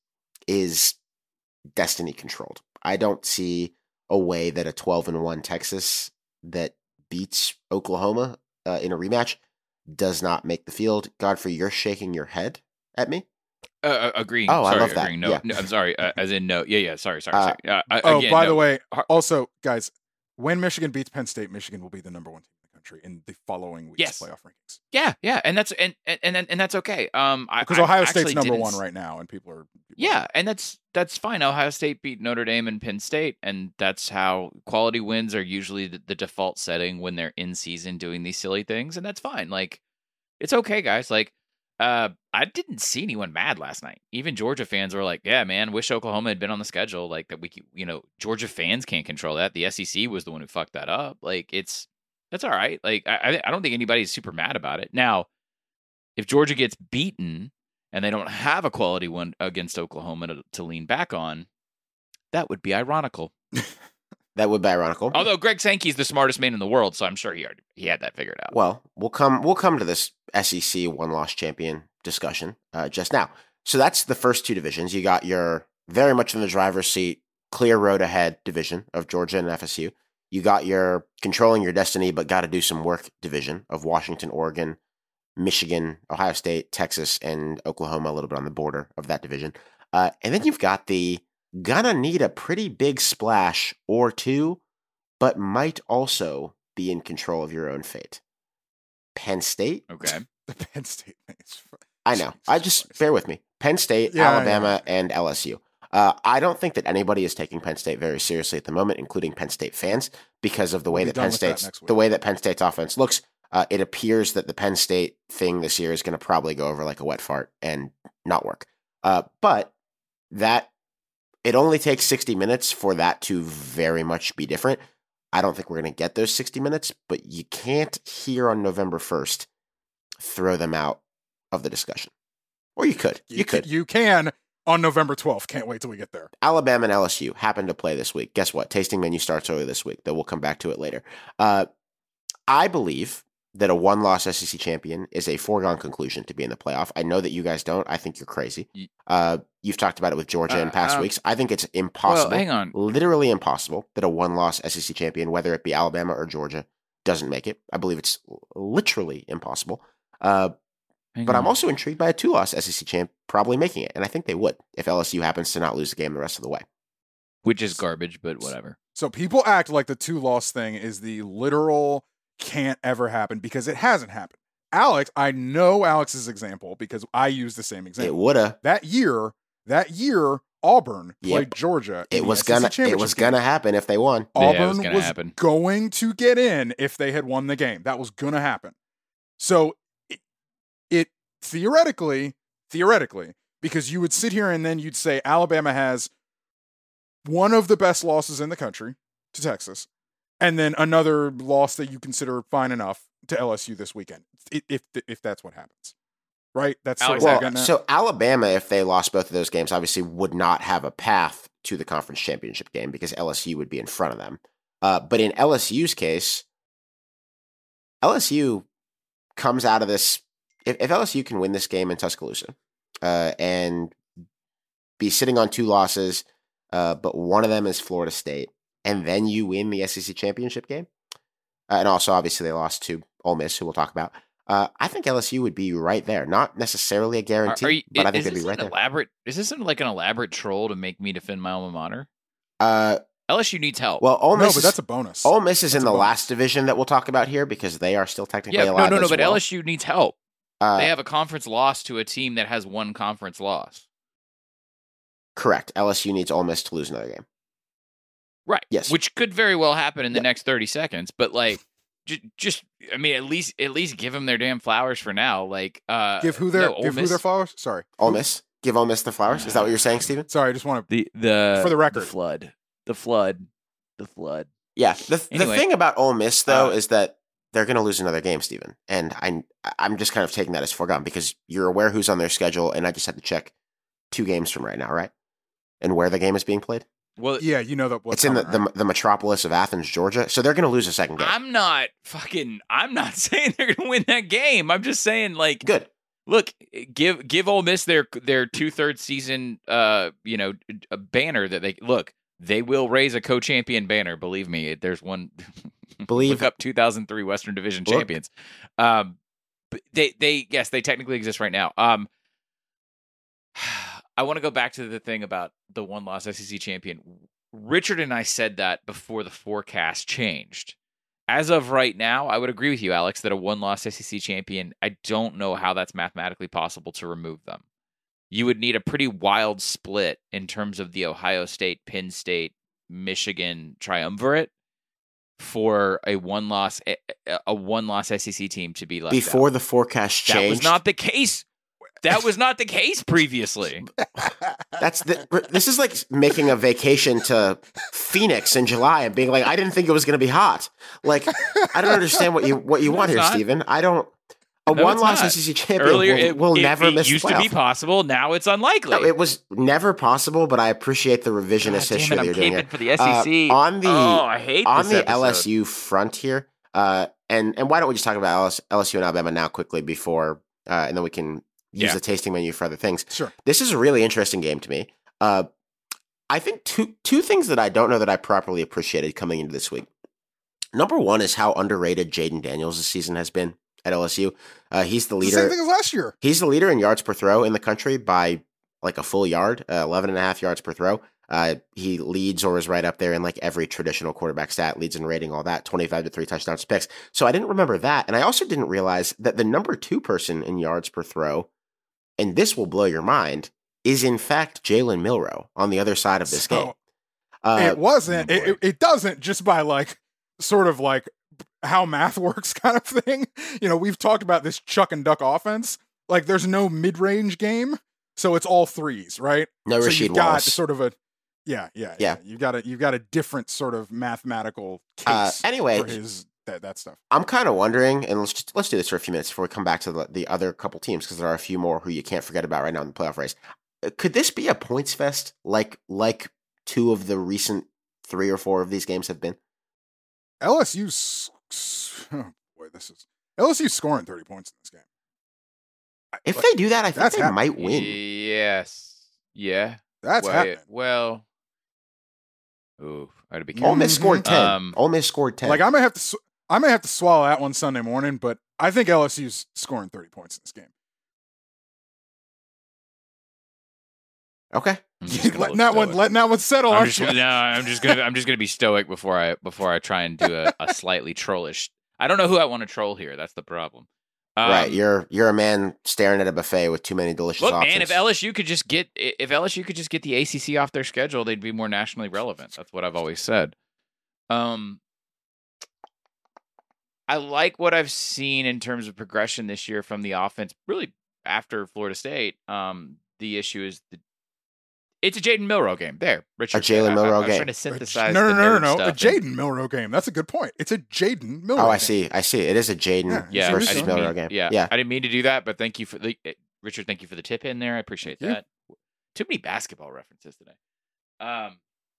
is destiny controlled. I don't see a way that a twelve and one Texas that beats Oklahoma uh, in a rematch does not make the field. Godfrey, you're shaking your head at me. Uh, agreeing. Oh, sorry, I love that. Agreeing. No, yeah. no, I'm sorry. Uh, as in no. Yeah, yeah. Sorry, sorry. sorry. Uh, uh, oh, again, by no. the way, also, guys, when Michigan beats Penn State, Michigan will be the number one team in the country in the following week's yes. playoff rankings. Yeah, yeah, and that's and and and, and that's okay. Um, because I, Ohio I State's number didn't... one right now, and people are. People yeah, are... and that's that's fine. Ohio State beat Notre Dame and Penn State, and that's how quality wins are usually the, the default setting when they're in season doing these silly things, and that's fine. Like, it's okay, guys. Like, uh, I didn't see anyone mad last night. Even Georgia fans were like, "Yeah, man, wish Oklahoma had been on the schedule." Like that, we, you know, Georgia fans can't control that. The S E C was the one who fucked that up. Like it's that's all right. Like I, I don't think anybody's super mad about it. Now, if Georgia gets beaten and they don't have a quality one against Oklahoma to, to lean back on, that would be ironical. That would be ironical. Although Greg Sankey's the smartest man in the world, so I'm sure he already, he had that figured out. Well, we'll come we'll come to this S E C one-loss champion discussion uh, just now. So that's the first two divisions. You got your very much in the driver's seat, clear road ahead division of Georgia and F S U. You got your controlling your destiny, but got to do some work division of Washington, Oregon, Michigan, Ohio State, Texas, and Oklahoma, a little bit on the border of that division. Uh, and then you've got the gonna need a pretty big splash or two, but might also be in control of your own fate. Penn State. Okay. The Penn State thing is I know. I just Christ. bear with me. Penn State, yeah, Alabama, yeah. and L S U. Uh, I don't think that anybody is taking Penn State very seriously at the moment, including Penn State fans, because of the way we'll that Penn State's that the way that Penn State's offense looks. Uh, it appears that the Penn State thing this year is going to probably go over like a wet fart and not work. Uh, but that it only takes sixty minutes for that to very much be different. I don't think we're going to get those sixty minutes, but you can't here on November first throw them out of the discussion. Or you could. You, you could. You can on November twelfth. Can't wait till we get there. Alabama and L S U happen to play this week. Guess what? Tasting menu starts early this week, though we'll come back to it later. Uh, I believe that a one-loss S E C champion is a foregone conclusion to be in the playoff. I know that you guys don't. I think you're crazy. Uh, you've talked about it with Georgia uh, in past uh, weeks. I think it's impossible, well, hang on. literally impossible, that a one-loss S E C champion, whether it be Alabama or Georgia, doesn't make it. I believe it's literally impossible. Uh, but on. I'm also intrigued by a two-loss S E C champ probably making it, and I think they would if L S U happens to not lose the game the rest of the way. Which is garbage, but whatever. So people act like the two-loss thing is the literal can't ever happen because it hasn't happened. Alex, I know Alex's example because I use the same example. It woulda. That year, that year, Auburn played yep. Georgia. It was gonna, it was gonna game. happen if they won. Auburn yeah, was, was happen. going to get in if they had won the game. That was gonna happen. So it, it theoretically, theoretically, because you would sit here and then you'd say Alabama has one of the best losses in the country to Texas. And then another loss that you consider fine enough to L S U this weekend, if if, if that's what happens, right? That's Alex, sort of well, so Alabama, if they lost both of those games, obviously would not have a path to the conference championship game because L S U would be in front of them. Uh, but in L S U's case, L S U comes out of this. If, if L S U can win this game in Tuscaloosa uh, and be sitting on two losses, uh, but one of them is Florida State, and then you win the S E C championship game. Uh, and also, obviously, they lost to Ole Miss, who we'll talk about. Uh, I think L S U would be right there. Not necessarily a guarantee, are, are you, but I think they'd be right there. Elaborate, is this an, like an elaborate troll to make me defend my alma mater? Uh, L S U needs help. Well, Ole Miss no, is, but that's a bonus. Ole Miss is that's in the last division that we'll talk about here because they are still technically yeah, alive. No, no, no, as but well. L S U needs help. Uh, they have a conference loss to a team that has one conference loss. Correct. L S U needs Ole Miss to lose another game. Right. Yes. Which could very well happen in the yep. next thirty seconds. But like, just, just, I mean, at least, at least give them their damn flowers for now. Like, uh, give who their, no, give Miss, who their flowers? Sorry. Ole Miss. Give Ole Miss the flowers. Is that what you're saying, Steven? Sorry, I just want to the the for the record. The flood, the flood, the flood. Yeah. The anyway, the thing about Ole Miss though uh, is that they're going to lose another game, Steven. And I I'm just kind of taking that as foregone because you're aware who's on their schedule, and I just had to check two games from right now, right? And where the game is being played. Well, yeah, you know that. It's in the, right? the the metropolis of Athens, Georgia. So they're going to lose a second game. I'm not fucking. I'm not saying they're going to win that game. I'm just saying, like, good. Look, give give Ole Miss their their two thirds season, uh, you know, a banner that they look. They will raise a co-champion banner. Believe me, there's one. Believe look up two thousand three Western Division look. champions. Um, they they yes, they technically exist right now. Um. I want to go back to the thing about the one-loss S E C champion. Richard and I said that before the forecast changed. As of right now, I would agree with you, Alex, that a one-loss S E C champion, I don't know how that's mathematically possible to remove them. You would need a pretty wild split in terms of the Ohio State, Penn State, Michigan triumvirate for a one-loss a one-loss S E C team to be left before out. the forecast changed. That was not the case. That was not the case previously. That's the, this is like making a vacation to Phoenix in July and being like, I didn't think it was going to be hot. Like, I don't understand what you what you want It's here, not. Steven. I don't. A No, one-loss it's not. S E C champion Earlier, will, it, will it, never it miss used the to be playoff. possible. Now it's unlikely. No, it was never possible, but I appreciate the revisionist God damn history it, that I'm you're doing caping here. for the S E C. Uh, on the Oh, I hate on this the episode. L S U front here, uh, and and why don't we just talk about L S, L S U and Alabama now quickly before, uh, and then we can use Yeah. the tasting menu for other things. Sure. This is a really interesting game to me. Uh, I think two two things that I don't know that I properly appreciated coming into this week. Number one is how underrated Jaden Daniels this season has been at L S U. Uh, he's the It's leader. the same thing as last year. He's the leader in yards per throw in the country by like a full yard, uh, eleven and a half yards per throw. Uh, he leads or is right up there in like every traditional quarterback stat, leads in rating, all that, twenty-five to three touchdowns picks. So I didn't remember that. And I also didn't realize that the number two person in yards per throw, and this will blow your mind, is in fact Jalen Milroe on the other side of this So, game. Uh, it wasn't. oh It, boy. it, it doesn't just by like sort of like how math works kind of thing. You know, we've talked about this chuck and duck offense. Like, there's no mid-range game, so it's all threes, right? no so Rasheed you've got Wallace. sort of a yeah, yeah, Yeah. You've got a you've got a different sort of mathematical Uh, case anyway, for his that that stuff. I'm kind of wondering, and let's just, let's do this for a few minutes before we come back to the, the other couple teams, because there are a few more who you can't forget about right now in the playoff race. Uh, Could this be a points fest like like two of the recent three or four of these games have been? L S U's oh boy, this is L S U scoring thirty points in this game. I- If like, they do that, I think that's they happening. might win. Yes. Yeah. that's well, happening. well. Ooh, I gotta be Ole careful. Miss scored ten. Um, Ole Miss scored ten. Like I may have to, sw- I may have to swallow that one Sunday morning, but I think L S U's scoring thirty points in this game. okay. I'm just gonna letting look that one, stoic. letting that one settle. I'm aren't just you? gonna, no, I'm just gonna I'm just gonna be stoic before I before I try and do a, a slightly trollish. I don't know who I want to troll here. That's the problem. Um, right. You're you're a man staring at a buffet with too many delicious Look, options. man, if L S U could just get if L S U could just get the A C C off their schedule, they'd be more nationally relevant. That's what I've always said. Um, I like what I've seen in terms of progression this year from the offense. Really, after Florida State, um, the issue is the it's a Jaden Milroe game. There, Richard. A Jalen I- I- Milroe I was game. trying to synthesize. no, no, the no, no, nerd no. A stuff and- Jaden Milroe game. That's a good point. It's a Jaden Milroe. oh, I game. see. I see. It is a Jaden Yeah, Yeah, I versus didn't Milroe mean, game. Yeah, yeah. I didn't mean to do that, but thank you for the eh, Richard. Thank you for the tip in there. I appreciate Thank you. that. Too many basketball references today. Um,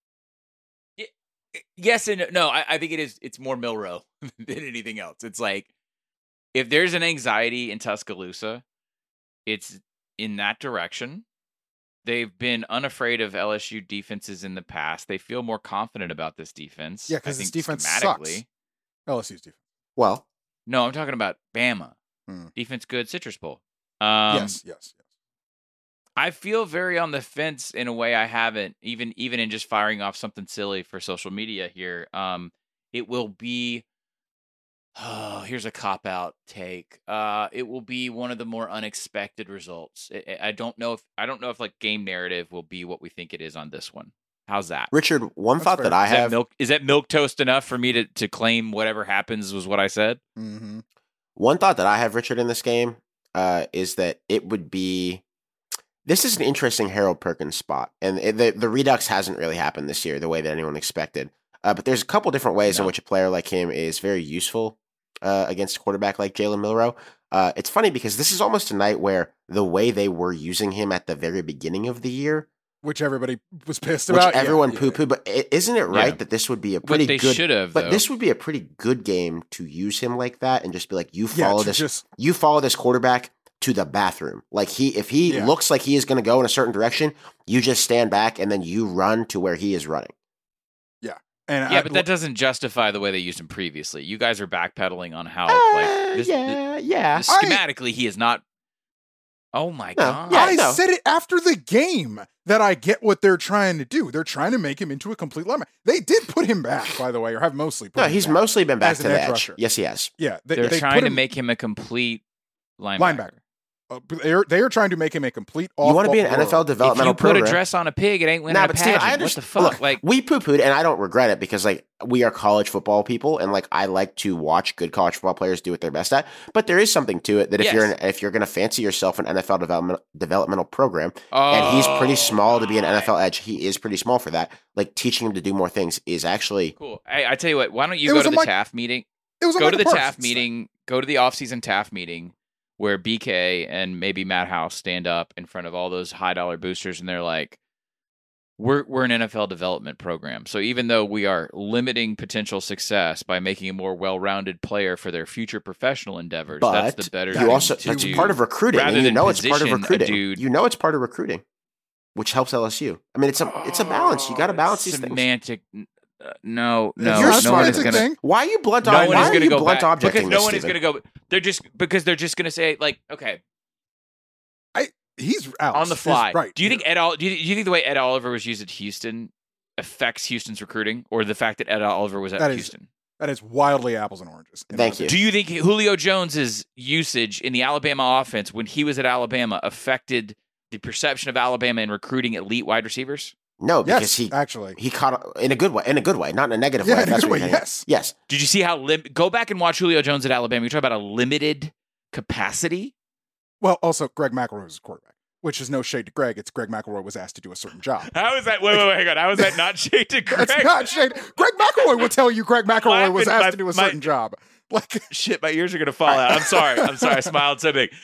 y- yes and no. I, I think it is. It's more Milroe than anything else. It's like if there's an anxiety in Tuscaloosa, it's in that direction. They've been unafraid of L S U defenses in the past. They feel more confident about this defense. Yeah, I because this think defense schematically. sucks. L S U's defense. Well, No, I'm talking about Bama. Hmm. Defense good, Citrus Bowl. Um, yes, yes, yes. I feel very on the fence in a way I haven't, even even in just firing off something silly for social media here. Um, it will be, oh, here's a cop out take. Uh, it will be one of the more unexpected results. I, I don't know if I don't know if like game narrative will be what we think it is on this one. How's that? Richard, one That's thought fair. that I Is that have. milk? Is that milk toast enough for me to to claim whatever happens was what I said? Mm-hmm. One thought that I have, Richard, in this game uh, is that it would be. This is an interesting Harold Perkins spot, and it, the the redux hasn't really happened this year the way that anyone expected. Uh, but there's a couple different ways in No. which a player like him is very useful uh, against a quarterback like Jalen Milroe. Uh, it's funny because this is almost a night where the way they were using him at the very beginning of the year, Which everybody was pissed which about. everyone yeah, poo pooed, but i- isn't it right Yeah. that this would be a But pretty they good? should have. But though. this would be a pretty good game to use him like that and just be like, you Yeah, follow to this, just- you follow this quarterback to the bathroom. Like he, if he Yeah. looks like he is going to go in a certain direction, you just stand back and then you run to where he is running. And Yeah, I- but that doesn't justify the way they used him previously. You guys are backpedaling on how Uh, like this, yeah, yeah. this- schematically he is not. Oh my No, god! yeah, I no. said it after the game that I get what they're trying to do. They're trying to make him into a complete lineman. They did put him back, by the way, or have mostly put No, him he's back. mostly been back as to an the edge edge. rusher. Yes, he has. Yeah, they, They're they trying put to him make him a complete linebacker. linebacker. Uh, they are they are trying to make him a complete. You want to be an N F L developmental If you put program. a dress on a pig, it ain't winning Nah, a but pageant. Steve, I What the understand. fuck? Look, like we poo-pooed, and I don't regret it because like we are college football people, and like I like to watch good college football players do what they're best at. But there is something to it that if Yes. you're an, if you're going to fancy yourself an N F L development developmental program, oh, and he's pretty small to be an N F L edge, he is pretty small for that. Like teaching him to do more things is actually cool. I, I tell you what. Why don't you It go was to a the Mike- Taft meeting? It was a Go to the Michael Taft Parsons meeting. Go to the offseason Taft meeting where B K and maybe Matt House stand up in front of all those high dollar boosters, and they're like, "We're we're an N F L development program. So even though we are limiting potential success by making a more well rounded player for their future professional endeavors, but that's the better. you thing also to that's do. part of recruiting. rather And you than know it's part of position a recruiting. dude- You know it's part of recruiting, which helps L S U. I mean, it's a it's a balance. You got to balance these things. Semantic. Uh, no, no, You're no a one is semantic gonna. thing. Why are you blunt? No why one is are going to you go blunt back objecting because no this, one is Steven? going to go. They're just because they're just going to say like, okay, I he's Alex, on the is fly. right. Do you think Ed? Ol- Do you, do you think the way Ed Oliver was used at Houston affects Houston's recruiting, or the fact that Ed Oliver was at That is- Houston? that is wildly apples and oranges? in Thank my you. Do you think Julio Jones's usage in the Alabama offense when he was at Alabama affected the perception of Alabama in recruiting elite wide receivers? No, because Yes, he actually. he caught in a good way, in a good way, not in a negative Yeah, way. in a That's good what way, you're getting at. yes. yes. Did you see how lim- go back and watch Julio Jones at Alabama? You're talking about a limited capacity. Well, also Greg McElroy was his quarterback, which is no shade to Greg. It's Greg McElroy was asked to do a certain job. How is that? Wait, wait, wait, hang on. How is that not shade to Greg? That's not shade. Greg McElroy will tell you Greg McElroy was laughing. asked to do a My- certain job. Like Shit, my ears are gonna fall out. I'm sorry. I'm sorry. I smiled so big.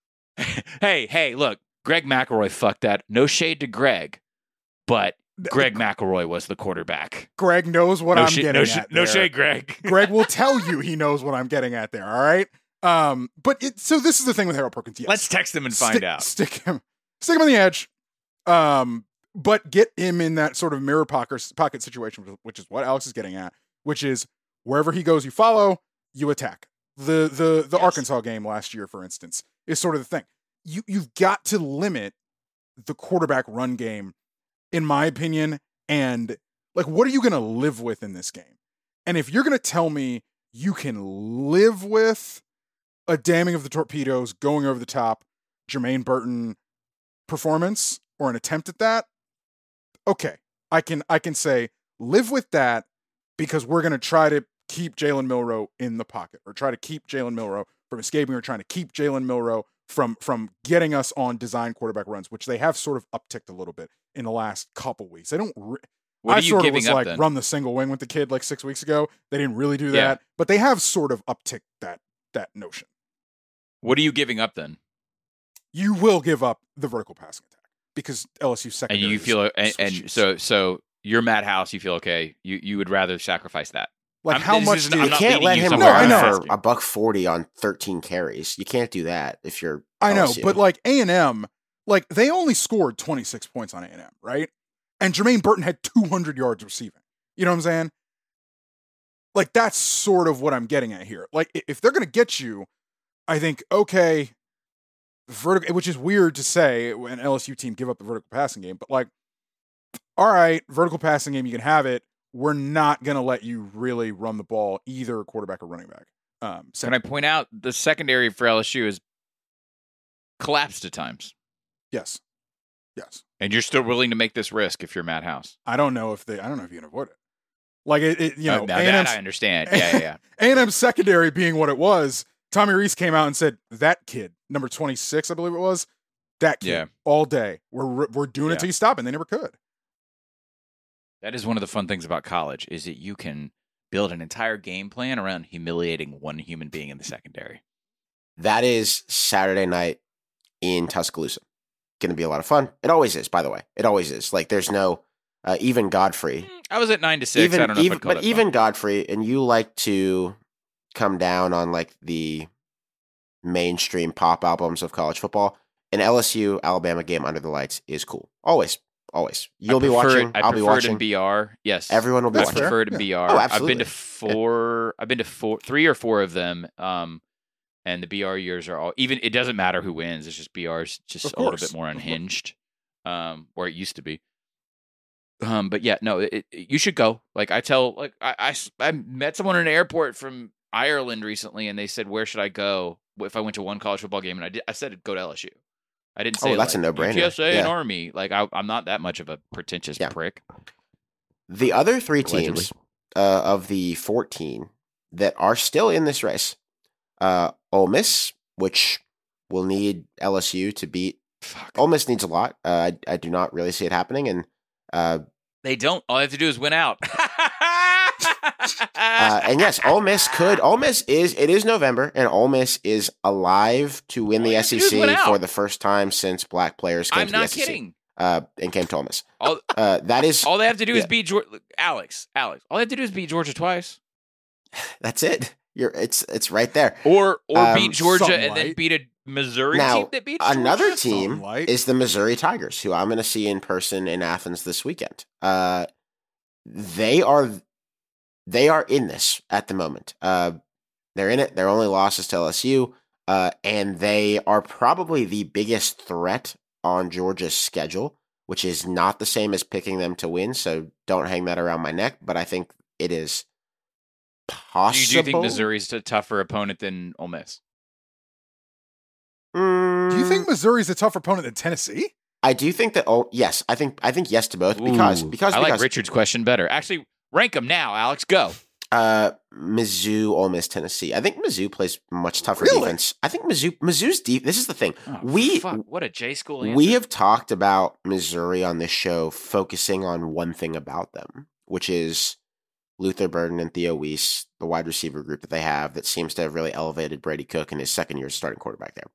hey, hey, look, Greg McElroy fucked that. No shade to Greg, but Greg McElroy was the quarterback. Greg knows what no I'm sh- getting no, at. sh- there. no shade, Greg. Greg will tell you he knows what I'm getting at there. All right. Um, but it, so this is the thing with Harold Perkins. Yes. Let's text him and find stick, out. Stick him, stick him on the edge. Um, but get him in that sort of mirror pocket pocket situation, which is what Alex is getting at. Which is wherever he goes, you follow, you attack. The the the Yes. Arkansas game last year, for instance, is sort of the thing. You you've got to limit the quarterback run game, in my opinion. And like, what are you going to live with in this game? And if you're going to tell me you can live with a damming of the torpedoes, going over the top, Jermaine Burton performance or an attempt at that, okay, I can I can say live with that because we're going to try to keep Jalen Milroe in the pocket or try to keep Jalen Milroe from escaping or trying to keep Jalen Milroe from from getting us on design quarterback runs, which they have sort of upticked a little bit in the last couple weeks. They don't. Re- What I are you sort of giving was up like then? run the single wing with the kid like six weeks ago. They didn't really do Yeah. that, but they have sort of upticked that that notion. What are you giving up then? You will give up the vertical passing attack because L S U And secondary. you is feel and, Swiss and cheese. so so you're Matt House. You feel okay. You you would rather sacrifice that. like I'm- how this much isn't- do I'm you You not can't leading let you him somewhere. No, I run know. for a buck forty on thirteen carries. You can't do that if you're. I know, L S U. but like A and M, like they only scored twenty-six points on A and M, right? And Jermaine Burton had two hundred yards receiving. You know what I'm saying? Like that's sort of what I'm getting at here. Like i- if they're going to get you, I think okay, vertical, which is weird to say when an L S U team give up the vertical passing game, but like, all right, vertical passing game, you can have it. We're not going to let you really run the ball, either quarterback or running back. Um, Can I point out the secondary for L S U is collapsed at times, yes, yes. and you're still willing to make this risk if you're Matt House. I don't know if they. I don't know if you can avoid it. Like it, it you Uh, know, now A and that M's I understand. Yeah, yeah, yeah. A and M secondary being what it was. Tommy Reese came out and said that kid, number twenty-six, I believe it was, that kid Yeah. all day. We're we're doing Yeah. it till you stop, and they never could. That is one of the fun things about college is that you can build an entire game plan around humiliating one human being in the secondary. That is Saturday night in Tuscaloosa. Going to be a lot of fun. It always is, by the way. It always is. Like there's no uh, even Godfrey. I was at nine to six. Even, I don't know even if I'd call but that even fun. Godfrey, and you like to come down on like the mainstream pop albums of college football. An L S U Alabama game under the lights is cool. Always, always. You'll I be prefer watching. It, I I'll be prefer watching. it in B R. Yes, Everyone will be I That's watching. fair. prefer it in Yeah. B R. Oh, I've been absolutely. to four. I've been to four, three or four of them. Um, and the B R years are all even. It doesn't matter who wins. It's just B R's just Of a little course. bit more Of course. unhinged, um, or it used to be. Um, but yeah, no, it, it- you should go. Like I tell, like I, I, s- I met someone in an airport from Ireland recently, and they said, "Where should I go?" if I went to one college football game and I did, I said go to L S U. I didn't say oh, that's like, a no-brainer. U T S A yeah. and Army. Like I, I'm not that much of a pretentious yeah. prick. The other three Allegedly. teams uh, of the fourteen that are still in this race, uh, Ole Miss, which will need L S U to beat. Fuck. Ole Miss needs a lot. Uh, I I do not really see it happening, and uh, they don't. All they have to do is win out. uh, and yes, Ole Miss could. Ole Miss is. It is November, and Ole Miss is alive to win All the you S E have to do is C win out. for the first time since black players came I'm to the not S E C. kidding. Uh, and came to Ole Miss. All, Uh, that is all they have to do yeah. is beat Georgia. Alex. Alex. All they have to do is beat Georgia twice, that's it. You're. It's. It's right there. or or Um, beat Georgia something and then light. beat a Missouri Now, team that beats another Georgia? team Something light. is the Missouri Tigers, who I'm going to see in person in Athens this weekend. Uh, they are they are in this at the moment. Uh, they're in it. Their only loss is to L S U, uh, and they are probably the biggest threat on Georgia's schedule, which is not the same as picking them to win. So don't hang that around my neck. But I think it is possible. Do you think Missouri's a tougher opponent than Ole Miss? Mm, Do you think Missouri's a tougher opponent than Tennessee? I do think that. Oh, yes. I think. I think yes to both because Ooh, because I like because Richard's question better. Actually, rank them now, Alex. Go. uh, Mizzou, Ole Miss, Tennessee. I think Mizzou plays much tougher Really? defense. I think Mizzou Mizzou's deep. This is the thing. Oh, we fuck, what a J school answer. we have talked about Missouri on this show, focusing on one thing about them, which is Luther Burden and Theo Weiss, the wide receiver group that they have that seems to have really elevated Brady Cook in his second year as starting quarterback there.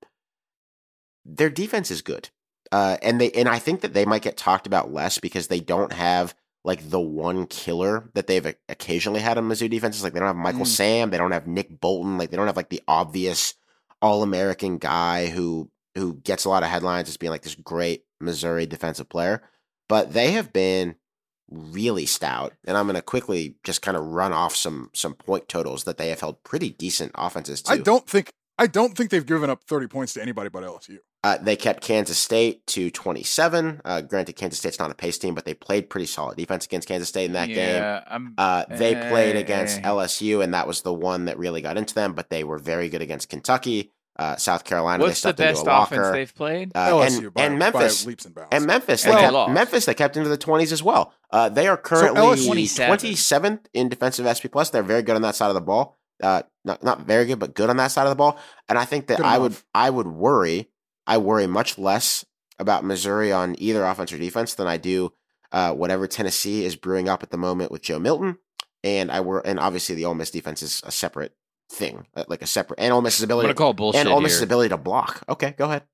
Their defense is good. Uh, and they and I think that they might get talked about less because they don't have like the one killer that they've occasionally had on Mizzou defenses. Like they don't have Michael Mm. Sam, they don't have Nick Bolton, like they don't have like the obvious All-American guy who who gets a lot of headlines as being like this great Missouri defensive player. But they have been really stout, and I'm going to quickly just kind of run off some some point totals that they have held pretty decent offenses to. I don't think I don't think they've given up thirty points to anybody but L S U. Uh, they kept Kansas State to twenty-seven. Uh, granted, Kansas State's not a pace team, but they played pretty solid defense against Kansas State in that game. yeah, I'm, Uh, they played against eh. L S U, and that was the one that really got into them, but they were very good against Kentucky, uh, South Carolina. What's they the stepped into best a locker. offense they've played? Uh, L S U and, by, and Memphis. by leaps and bounds. And Memphis, And they they kept, lost. Memphis, they kept into the twenties as well. Uh, they are currently L S U twenty-seven. twenty-seventh in defensive S P plus. They're very good on that side of the ball. Uh, not not very good, but good on that side of the ball. And I think that Good I enough. would I would worry. I worry much less about Missouri on either offense or defense than I do uh, whatever Tennessee is brewing up at the moment with Joe Milton. And I were and obviously the Ole Miss defense is a separate thing, uh, like a separate and Ole Miss's I'm ability gonna call bullshit and Ole Miss's here. ability to block. Okay, go ahead.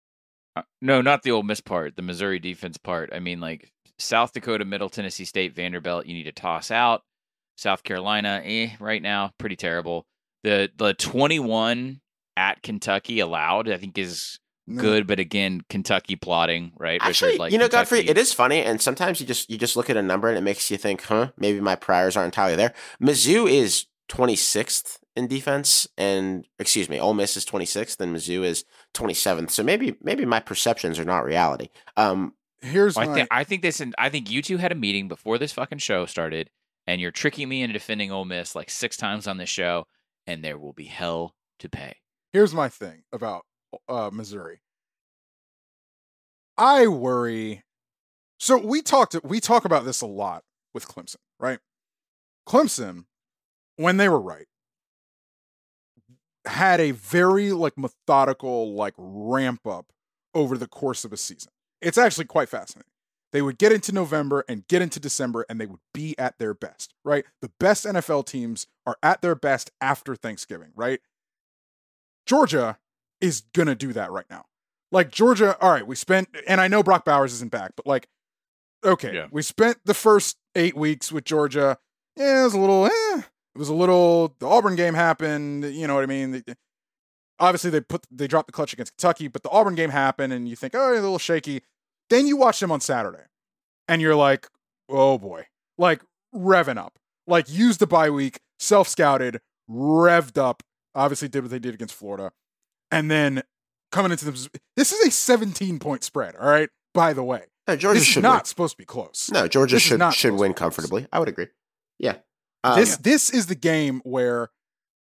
Uh, no, not the Ole Miss part. The Missouri defense part. I mean, like South Dakota, Middle Tennessee State, Vanderbilt. You need to toss out. South Carolina, eh, right now, pretty terrible. The the twenty-one at Kentucky allowed, I think, is No. good, but again, Kentucky plotting, right? Actually, Richard, like you know, Kentucky- Godfrey, it is funny, and sometimes you just you just look at a number and it makes you think, huh, maybe my priors aren't entirely there. Mizzou is twenty-sixth in defense, and excuse me, Ole Miss is twenty-sixth, and Mizzou is twenty-seventh. So maybe maybe my perceptions are not reality. Um, Here's I my think I think this. I think you two had a meeting before this fucking show started, and you're tricking me into defending Ole Miss like six times on this show, and there will be hell to pay. here's my thing about uh, Missouri. I worry. So we talked. We talk about this a lot with Clemson, right? Clemson, when they were right, had a very like methodical like ramp up over the course of a season. It's actually quite fascinating. They would get into November and get into December, and they would be at their best, right? The best N F L teams are at their best after Thanksgiving, right? Georgia is going to do that right now. Like, Georgia, all right, we spent, and I know Brock Bowers isn't back, but like, okay, Yeah. we spent the first eight weeks with Georgia. Yeah, it was a little, eh, it was a little, the Auburn game happened, you know what I mean? They, obviously, they put, they dropped the clutch against Kentucky, but the Auburn game happened, and you think, oh, a little shaky. Then you watch them on Saturday, and you're like, oh boy, like, revving up. Like, used the bye week, self-scouted, revved up, obviously did what they did against Florida. And then coming into the, this is a seventeen-point spread, all right? By the way. no, Georgia This is should not win. supposed to be close. No, Georgia this is should not should supposed win to be close. comfortably. I would agree. Yeah. Um, This this is the game where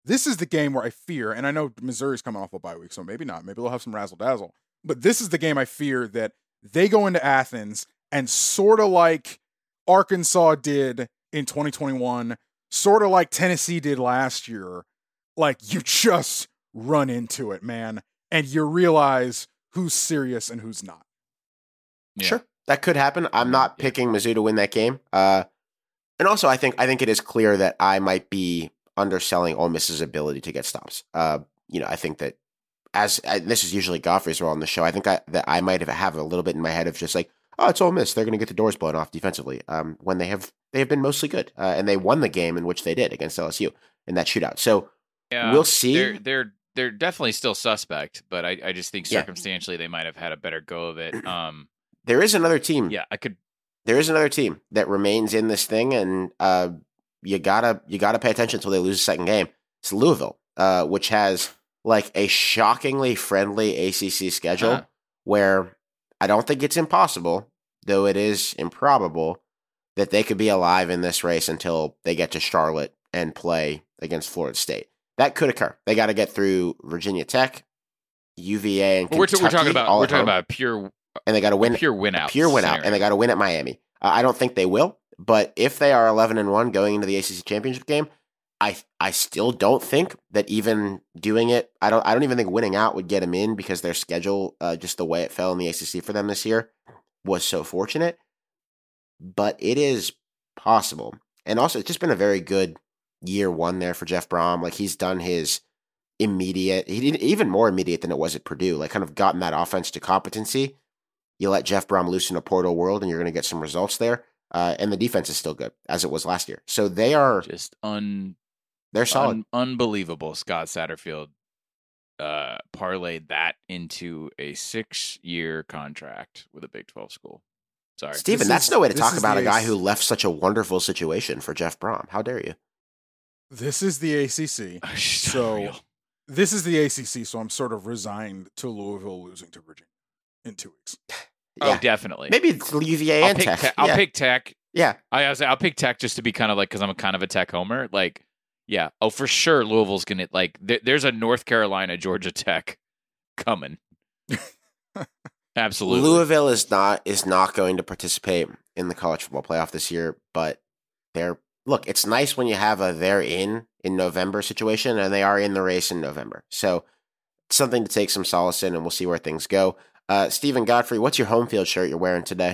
This is the game where I fear, and I know Missouri's coming off a bye week, so maybe not. Maybe they'll have some razzle dazzle. But this is the game I fear that they go into Athens and sort of like Arkansas did in twenty twenty-one, sort of like Tennessee did last year, like you just run into it, man, and you realize who's serious and who's not. Yeah. Sure, that could happen. I'm not yeah. picking Mizzou to win that game. Uh, and also, I think I think it is clear that I might be underselling Ole Miss's ability to get stops. Uh, you know, I think that as I, this is usually Godfrey's role on the show, I think I, that I might have, have a little bit in my head of just like, oh, it's Ole Miss. They're going to get the doors blown off defensively. Um, when they have they have been mostly good, uh, and they won the game in which they did against L S U in that shootout. So yeah, we'll see. They're they're they're definitely still suspect, but I, I just think circumstantially yeah. they might have had a better go of it. Um, there is another team. Yeah, I could. There is another team that remains in this thing, and uh, you gotta you gotta pay attention until they lose the second game. It's Louisville, uh, which has like a shockingly friendly A C C schedule, uh-huh. where I don't think it's impossible, though it is improbable, that they could be alive in this race until they get to Charlotte and play against Florida State. That could occur. They got to get through Virginia Tech, U V A, and Kentucky. We're, t- we're talking about we're talking about a pure, and they got to win pure win out, pure win out, and they got to win at Miami. Uh, I don't think they will, but if they are eleven and one going into the A C C championship game, I I still don't think that even doing it, I don't I don't even think winning out would get them in because their schedule, uh, just the way it fell in the A C C for them this year, was so fortunate. But it is possible, and also it's just been a very good year one there for Jeff Brom. Like he's done his immediate, he did even more immediate than it was at Purdue. Like kind of gotten that offense to competency. You let Jeff Brom loose in a portal world, and you're going to get some results there. Uh, and the defense is still good as it was last year. So they are just un. They're solid, un- unbelievable. Scott Satterfield uh, parlayed that into a six-year contract with a Big twelve school. Sorry, Steven, that's is, no way to talk about a guy A C C. Who left such a wonderful situation for Jeff Brom. How dare you? This is the A C C, so unreal. This is the A C C. So I'm sort of resigned to Louisville losing to Virginia in two weeks. Yeah. Oh, definitely. Maybe it's U V A I'll and pick Tech. Te- I'll yeah. pick Tech. Yeah, I was. I'll pick Tech just to be kind of like because I'm a kind of a Tech homer. Like, yeah. Oh, for sure, Louisville's gonna like. Th- there's a North Carolina Georgia Tech coming. Absolutely. Louisville is not is not going to participate in the college football playoff this year, but they're look. It's nice when you have a they're in in November situation, and they are in the race in November. So something to take some solace in, and we'll see where things go. Uh, Stephen Godfrey, what's your home field shirt you're wearing today?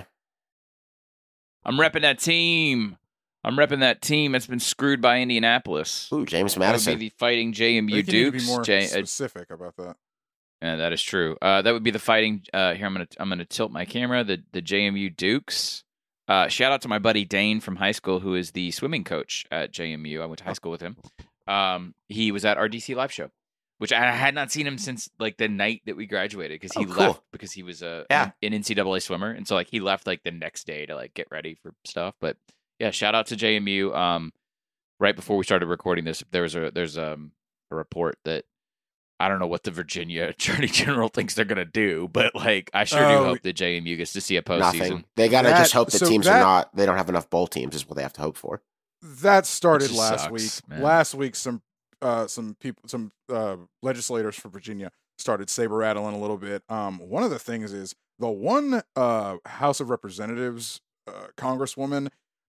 I'm repping that team. I'm repping that team that's been screwed by Indianapolis. Ooh, James Madison. That would be the Fighting J M U Dukes. You need to be more J- specific about that. Yeah, that is true. Uh, that would be the Fighting. Uh, here, I'm gonna I'm gonna tilt my camera. The the J M U Dukes. Uh, shout out to my buddy Dane from high school, who is the swimming coach at J M U. I went to high school with him. Um, he was at our D C live show, which I had not seen him since like the night that we graduated because he oh, cool. left because he was a yeah. an N C double A swimmer, and so like he left like the next day to like get ready for stuff. But yeah, shout out to J M U. Um, right before we started recording this, there was a there's um a report that I don't know what the Virginia Attorney General thinks they're gonna do, but like I sure do Oh, hope that J M U gets to see a postseason. Nothing. They gotta That- just hope that so teams that- are not. They don't have enough bowl teams. Is what they have to hope for. That started Which last sucks, week. man. Last week, some uh, some people, some uh, legislators from Virginia started saber rattling a little bit. Um, one of the things is the one uh, House of Representatives uh, Congresswoman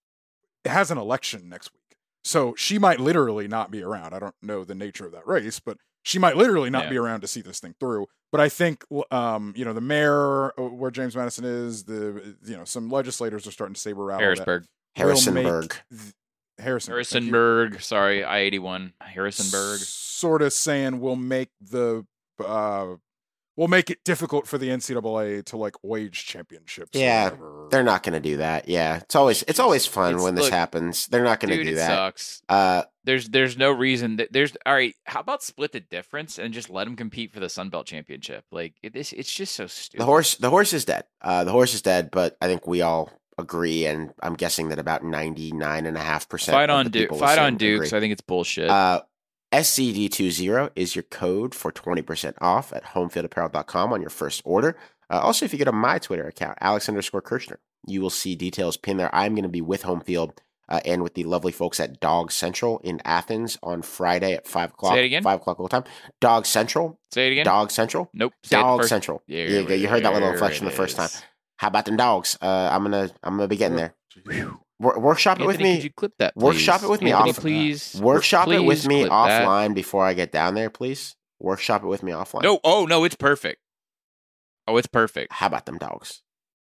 has an election next week, so she might literally not be around. I don't know the nature of that race, but she might literally not Yeah. be around to see this thing through. But I think, um, you know, the mayor uh, where James Madison is, the you know, some legislators are starting to saber rattle that Harrisburg, will Harrisonburg. make th- Harrison, Harrisonburg. Sorry, I eighty-one. Harrisonburg. Sort of saying we'll make the uh, we'll make it difficult for the N C double A to like wage championships. or Yeah, whatever. they're not going to do that. Yeah, it's always it's always fun It's- when this look, happens. They're not going to Dude, do it that. sucks. Uh, There's there's no reason that there's all right. How about split the difference and just let them compete for the Sun Belt championship? Like it is, it's just so stupid. the horse, the horse is dead. Uh, the horse is dead. But I think we all agree, and I'm guessing that about ninety-nine and a half percent. Fight of on the Duke. people Fight on listening Dukes. agree. I think it's bullshit. Uh, S C D twenty is your code for twenty percent off at homefield apparel dot com on your first order. Uh, also, if you go to my Twitter account, Alex underscore Kirchner, you will see details pinned there. I'm going to be with Homefield uh, and with the lovely folks at Dog Central in Athens on Friday at five o'clock. Say it again. Five o'clock local time. Dog Central. Say it again. Dog Central. Nope. Say it the Dog first- Central. Yeah, you, you, you heard that little inflection the first time. is. How about them dogs? Uh, I'm gonna I'm gonna be getting there. Wor- workshop it Anthony, with me. Could you clip that? Please? Workshop it with me Anthony, off- please. Workshop it with Please me clip that. offline before I get down there, please. Workshop it with me offline. No. Oh no, it's perfect. Oh, it's perfect. How about them dogs?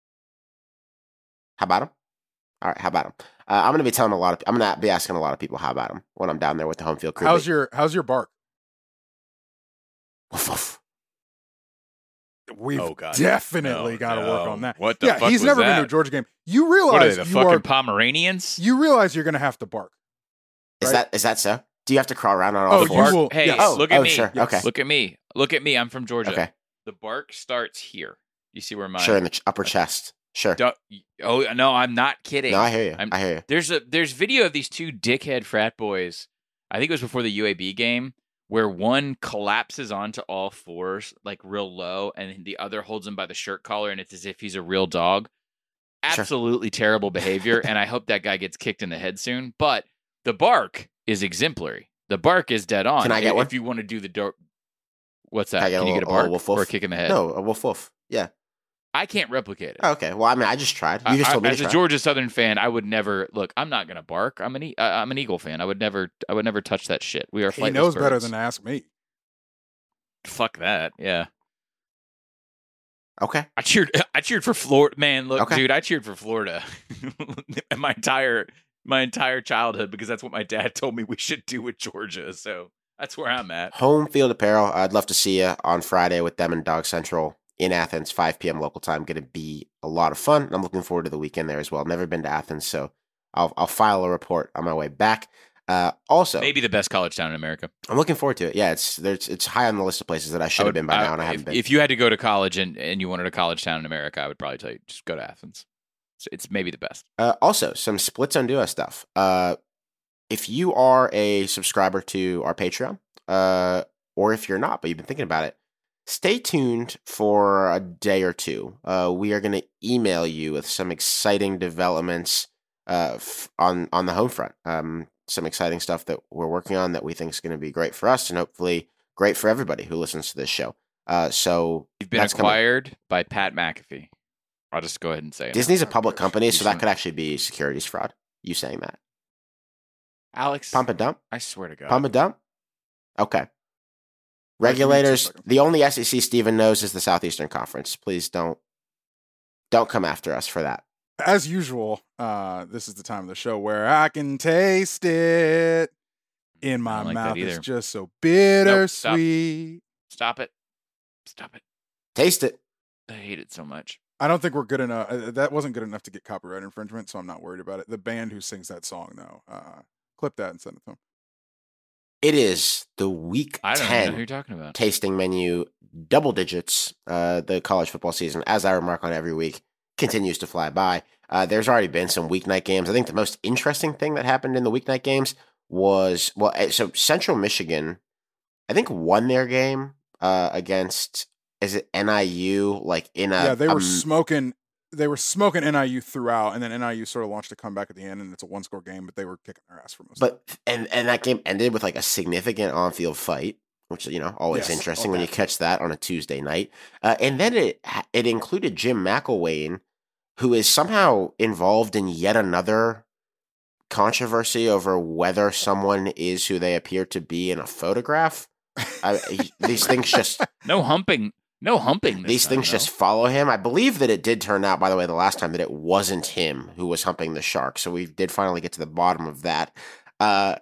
How about them? All right. How about them? Uh, I'm gonna be telling a lot of. I'm gonna be asking a lot of people how about them when I'm down there with the home field crew. How's your How's your bark? Woof, woof. We've Oh, God. definitely No, got to work no. on that. What the yeah, fuck he's was never been to that? a Georgia game. You What are realize they, the you fucking are Pomeranians? you realize you're going to have to bark. Is right? that is that so? Do you have to crawl around on all Oh, the you fours? will. Hey, yes. Oh, look at oh, me. sure. Yes. Okay. Look at me. Look at me. I'm from Georgia. Okay. The bark starts here. You see where my Sure, in the ch- upper chest. Sure. Don't, oh no, I'm not kidding. No, I hear you. I'm- I hear you. There's a there's video of these two dickhead frat boys. I think it was before the U A B game where one collapses onto all fours like real low, and the other holds him by the shirt collar, and it's as if he's a real dog. Sure. Absolutely terrible behavior, and I hope that guy gets kicked in the head soon. But the bark is exemplary. The bark is dead on. Can I get if one? If you want to do the door, what's that? Can I get Can a you get a little- a bark woof woof? or a kick in the head? No, a woof woof. Yeah. I can't replicate it. Oh, okay. Well, I mean, I just tried. You just I- told me as to a try. Georgia Southern fan, I would never look. I'm not gonna bark. I'm an e- uh, I'm an Eagle fan. I would never. I would never touch that shit. We are. He flightless knows better birds. than to ask me. Fuck that. Yeah. Okay. I cheered. I cheered for Florida. Man, look, Okay. dude. I cheered for Florida my entire my entire childhood because that's what my dad told me we should do with Georgia. So that's where I'm at. Home field apparel. I'd love to see you on Friday with them and Dog Central in Athens, five p.m. local time. Going to be a lot of fun. I'm looking forward to the weekend there as well. Never been to Athens, so I'll I'll file a report on my way back. Uh, also, Maybe the best college town in America. I'm looking forward to it. Yeah, it's there's it's high on the list of places that I should I have would- been by I- now, and I haven't if, been. If you had to go to college and, and you wanted a college town in America, I would probably tell you just go to Athens. It's, it's maybe the best. Uh, also, some Split Zone Duo stuff. Uh, if you are a subscriber to our Patreon, uh, or if you're not, but you've been thinking about it, stay tuned for a day or two. Uh, we are going to email you with some exciting developments uh, f- on on the home front. Um, some exciting stuff that we're working on that we think is going to be great for us and hopefully great for everybody who listens to this show. Uh, so You've been that's coming. acquired by Pat McAfee. I'll just go ahead and say it. Disney's a public company, so You that should- could actually be securities fraud. You saying that? Alex, Pump and dump? I swear to God. Pump and dump? Okay. Wait, give me two Regulators, seconds. the only S E C Steven knows is the Southeastern Conference. Please don't don't come after us for that. As usual, uh, this is the time of the show where I can taste it in I my don't like that mouth. It's either. just so stop. bittersweet. Stop it. Stop it. Taste it. I hate it so much. I don't think we're good enough. Uh, that wasn't good enough to get copyright infringement, so I'm not worried about it. The band who sings that song, though, uh, clip that and send it to them. It is the week I don't even know who ten you're talking about. tasting menu, double digits. Uh, the college football season, as I remark on every week, continues to fly by. Uh, there's already been some weeknight games. I think the most interesting thing that happened in the weeknight games was, well, eh, so Central Michigan, I think, won their game uh, against, is it N I U? Like in a, yeah, they were um, smoking. They were smoking N I U throughout, and then N I U sort of launched a comeback at the end, and it's a one-score game. But they were kicking their ass for most. of it. But and and that game ended with like a significant on-field fight, which you know always Yes, interesting oh, when you definitely. catch that on a Tuesday night. Uh, and then it ha- it included Jim McElwain, who is somehow involved in yet another controversy over whether someone is who they appear to be in a photograph. I, he- these things just No humping. No humping. This these time, things though. just follow him. I believe that it did turn out, by the way, the last time that it wasn't him who was humping the shark. So we did finally get to the bottom of that. Uh,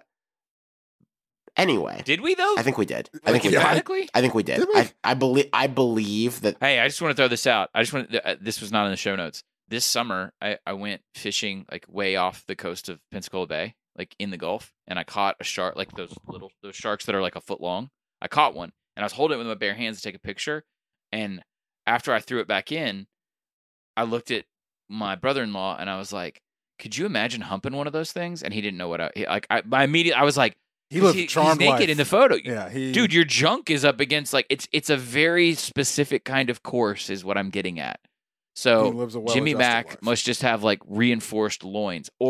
anyway, Did we though? I think we did. I think we Yeah. did. Emphatically? I think we did. Did we? I, I believe. I believe that. Hey, I just want to throw this out. I just want uh, this was not in the show notes. This summer, I, I went fishing like way off the coast of Pensacola Bay, like in the Gulf, and I caught a shark, like those little those sharks that are like a foot long. I caught one, and I was holding it with my bare hands to take a picture. And after I threw it back in, I looked at my brother-in-law and I was like, "Could you imagine humping one of those things?" And he didn't know what I he, like. I my immediate, I was like, He lived he's charmed naked life. in the photo." Yeah, he Dude, your junk is up against like it's it's a very specific kind of course is what I'm getting at. he So lives a Jimmy well-adjusted Mack life. must just have like reinforced loins or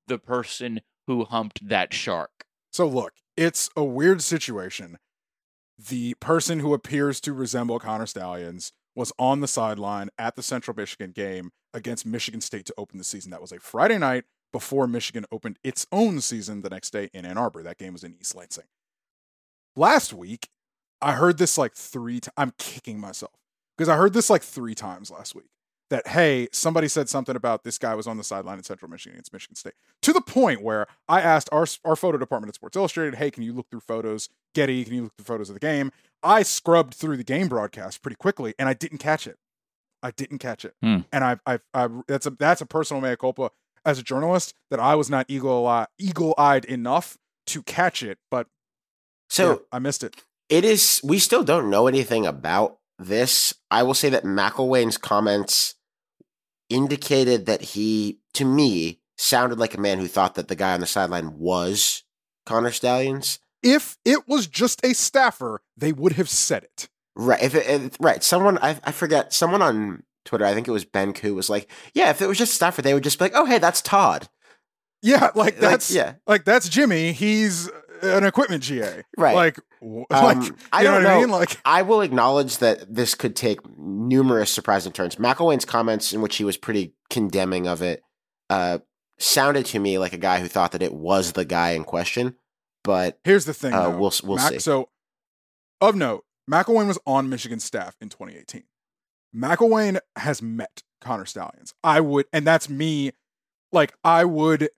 the person who humped that shark. So look, it's a weird situation. The person who appears to resemble Connor Stalions was on the sideline at the Central Michigan game against Michigan State to open the season. That was a Friday night before Michigan opened its own season the next day in Ann Arbor. That game was in East Lansing. Last week, I heard this like three times. I'm kicking myself because I heard this like three times last week that, hey, somebody said something about this guy was on the sideline in Central Michigan against Michigan State, to the point where I asked our, our photo department at Sports Illustrated, hey, can you look through photos? Getty, can you look through photos of the game? I scrubbed through the game broadcast pretty quickly, and I didn't catch it. I didn't catch it. Hmm. And I've, I've, I've, that's a, that's a personal mea culpa as a journalist that I was not eagle, eagle-eyed enough to catch it, but so yeah, I missed it. It is, we still don't know anything about this. I will say that McElwain's comments indicated that he, to me, sounded like a man who thought that the guy on the sideline was Connor Stalions. If it was just a staffer, they would have said it. Right. If it, it, right. Someone, I, I forget, someone on Twitter, I think it was Ben Koo, was like, yeah, if it was just a staffer, they would just be like, oh, hey, that's Todd. Yeah, like that's, like, yeah. like that's Jimmy. He's an equipment G A. Right. Like, um, like I you don't know. What know. I mean? Like, I will acknowledge that this could take numerous surprising turns. McElwain's comments, in which he was pretty condemning of it, uh, sounded to me like a guy who thought that it was the guy in question. But here's the thing, uh, though. we'll we'll Mac- see. So, of note, McElwain was on Michigan's staff in twenty eighteen. McElwain has met Connor Stalions. I would, and that's me. Like, I would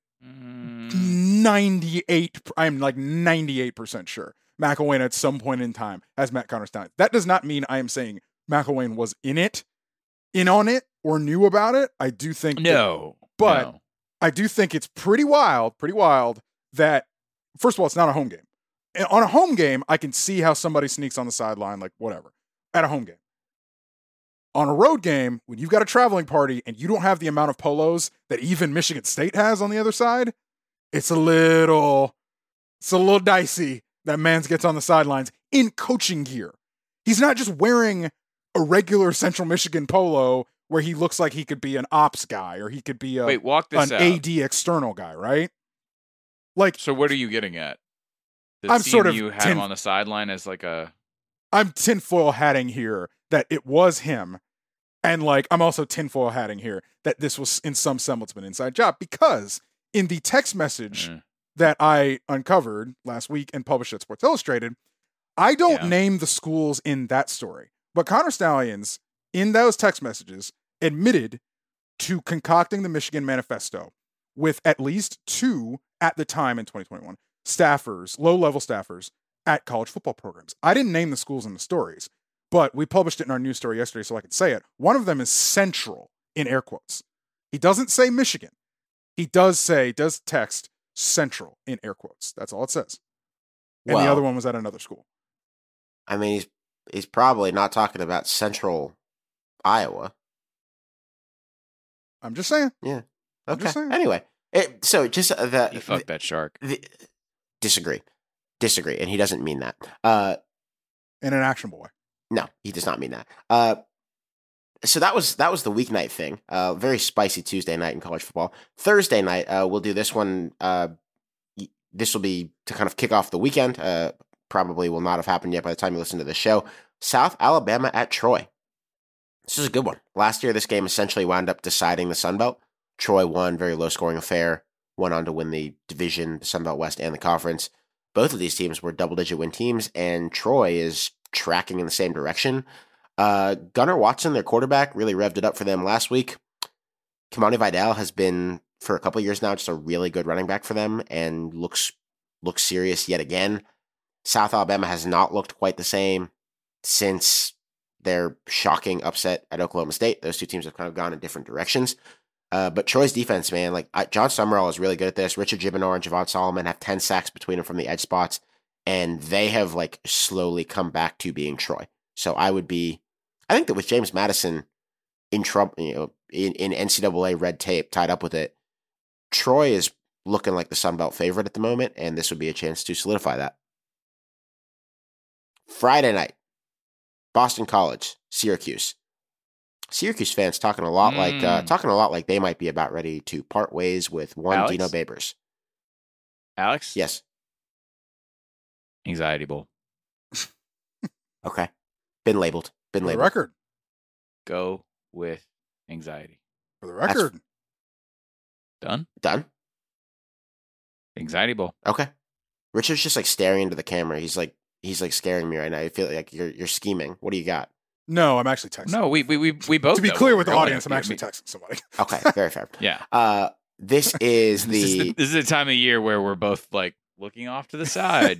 ninety-eight. I'm like ninety-eight percent sure McElwain at some point in time has met Connor Stalions. That does not mean I am saying McElwain was in it, in on it, or knew about it. I do think no, that, but no. I do think it's pretty wild, pretty wild that. First of all, it's not a home game. And on a home game, I can see how somebody sneaks on the sideline, like whatever, at a home game. On a road game, when you've got a traveling party and you don't have the amount of polos that even Michigan State has on the other side, it's a little, it's a little dicey that Mans gets on the sidelines in coaching gear. He's not just wearing a regular Central Michigan polo where he looks like he could be an ops guy or he could be a, Wait, walk this an out. A D external guy, right? Like, so what are you getting at? That I'm sort of you had tin- him on the sideline as like a. I'm tinfoil hatting here that it was him, and like I'm also tinfoil hatting here that this was in some semblance of an inside job because in the text message Mm. that I uncovered last week and published at Sports Illustrated, I don't Yeah. name the schools in that story, but Connor Stalions in those text messages admitted to concocting the Michigan Manifesto with at least two, at the time in twenty twenty-one, staffers, low-level staffers at college football programs. I didn't name the schools in the stories, but we published it in our news story yesterday so I could say it. One of them is Central, in air quotes. He doesn't say Michigan. He does say, does text Central, in air quotes. That's all it says. And Well, the other one was at another school. I mean, he's he's probably not talking about Central Iowa. I'm just saying. Yeah. I'm Okay. just saying. Anyway, it, so just uh, the, He fucked that shark. the disagree, disagree, and he doesn't mean that. Uh, And an action boy. no, he does not mean that. Uh, so that was that was the weeknight thing. Uh, very spicy Tuesday night in college football. Thursday night, uh, we'll do this one. Uh, this will be to kind of kick off the weekend. Uh, probably will not have happened yet by the time you listen to the show. South Alabama at Troy. This is a good one. Last year, this game essentially wound up deciding the Sun Belt. Troy won, very low-scoring affair, went on to win the division, the Sun Belt West, and the conference. Both of these teams were double-digit win teams, and Troy is tracking in the same direction. Uh, Gunnar Watson, their quarterback, really revved it up for them last week. Kimani Vidal has been, for a couple of years now, just a really good running back for them and looks looks serious yet again. South Alabama has not looked quite the same since their shocking upset at Oklahoma State. Those two teams have kind of gone in different directions. Uh, but Troy's defense, man, like I, John Summerall is really good at this. Richard Gibonor and Javon Solomon have ten sacks between them from the edge spots, and they have like slowly come back to being Troy. So I would be, I think that with James Madison in Trump, you know, in, in N C double A red tape tied up with it, Troy is looking like the Sun Belt favorite at the moment, and this would be a chance to solidify that. Friday night, Boston College, Syracuse. Syracuse fans talking a lot Mm. like uh, talking a lot like they might be about ready to part ways with one Alex? Dino Babers. Alex? Yes. Anxiety Bowl. Okay. Been labeled. Been For the labeled. record. Go with anxiety. For the record. Done? Done. Anxiety Bowl. Okay. Richard's just like staring into the camera. He's like he's like scaring me right now. I feel like you're you're scheming. What do you got? No, I'm actually texting. No, we we we, we both. To be know clear where with we're the going. audience, I'm We- actually we- texting somebody. Okay, very fair. Yeah. Uh, this is This is, the the, this is a time of year where we're both like looking off to the side.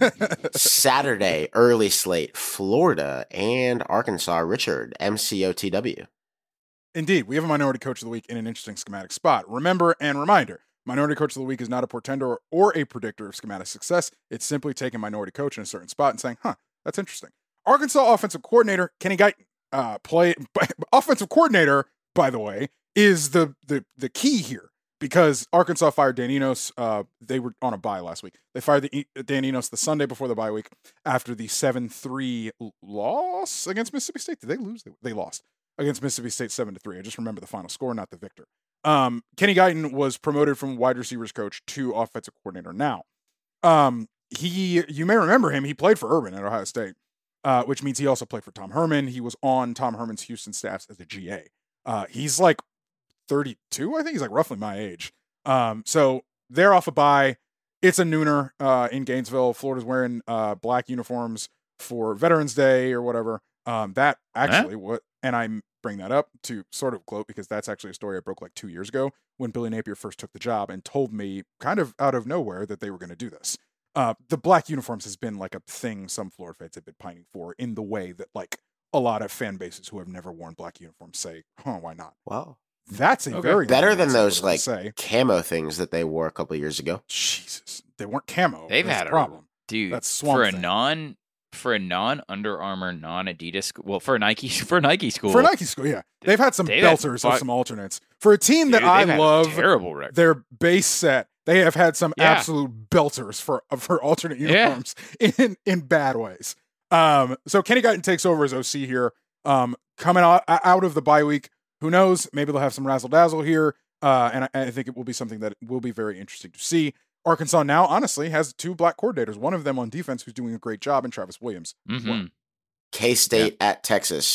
Saturday early slate, Florida and Arkansas. Richard, M C O T W. Indeed, we have a minority coach of the week in an interesting schematic spot. Remember and reminder, minority coach of the week is not a portender or a predictor of schematic success. It's simply taking minority coach in a certain spot and saying, huh, that's interesting. Arkansas offensive coordinator Kenny Guyton, uh, play offensive coordinator, by the way, is the the the key here because Arkansas fired Dan Enos. Uh, they were on a bye last week. They fired the, Dan Enos the Sunday before the bye week after the seven three loss against Mississippi State. Did they lose? They, they lost against Mississippi State seven to three. I just remember the final score, not the victor. Um, Kenny Guyton was promoted from wide receivers coach to offensive coordinator now. Um, he, you may remember him. He played for Urban at Ohio State, uh, which means he also played for Tom Herman. He was on Tom Herman's Houston staffs as a G A. Uh, he's like thirty-two, I think. He's like roughly my age. Um, so they're off a bye. It's a nooner uh, in Gainesville. Florida's wearing uh, black uniforms for Veterans Day or whatever. Um, that actually, what, and I bring that up to sort of gloat because that's actually a story I broke like two years ago when Billy Napier first took the job and told me kind of out of nowhere that they were going to do this. Uh, the black uniforms has been like a thing some Florida fans have been pining for in the way that like a lot of fan bases who have never worn black uniforms say, huh, why not? Wow. That's a Okay. very Better than nice those word to like say. camo things that they wore a couple years ago. Jesus, they weren't camo. They've That's had the a problem. Dude, That's Swamp for a Thing. non for a non Under Armour, non Adidas, well, for a Nike for a Nike school, For Nike school, yeah, they've had some They've had belters fuck- of some alternates. For a team dude, that I they've had a love, terrible record. their base set, they have had some Yeah. absolute belters for for alternate Yeah. uniforms in in bad ways. Um, so Kenny Guyton takes over as O C here. Um, coming out, out of the bye week, who knows? Maybe they'll have some razzle dazzle here. Uh, and I, I think it will be something that will be very interesting to see. Arkansas now, honestly, has two black coordinators. One of them on defense who's doing a great job, and Travis Williams. as well. Mhm. K-State at Texas.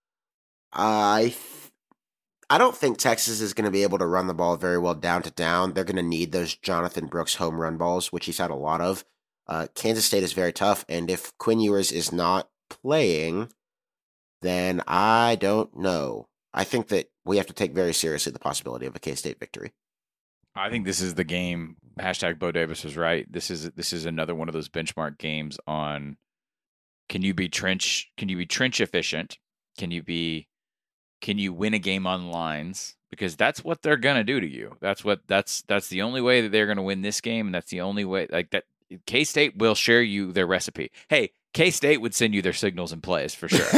I th- I don't think Texas is going to be able to run the ball very well down to down. They're going to need those Jonathan Brooks home run balls, which he's had a lot of. Uh, Kansas State is very tough, and if Quinn Ewers is not playing, then I don't know. I think that we have to take very seriously the possibility of a K-State victory. I think this is the game. Hashtag Bo Davis was right. This is this is another one of those benchmark games on can you be trench can you be trench efficient? Can you be can you win a game on lines? Because that's what they're gonna do to you. That's what that's that's the only way that they're gonna win this game, and that's the only way like that K-State will share you their recipe. Hey, K-State would send you their signals and plays for sure.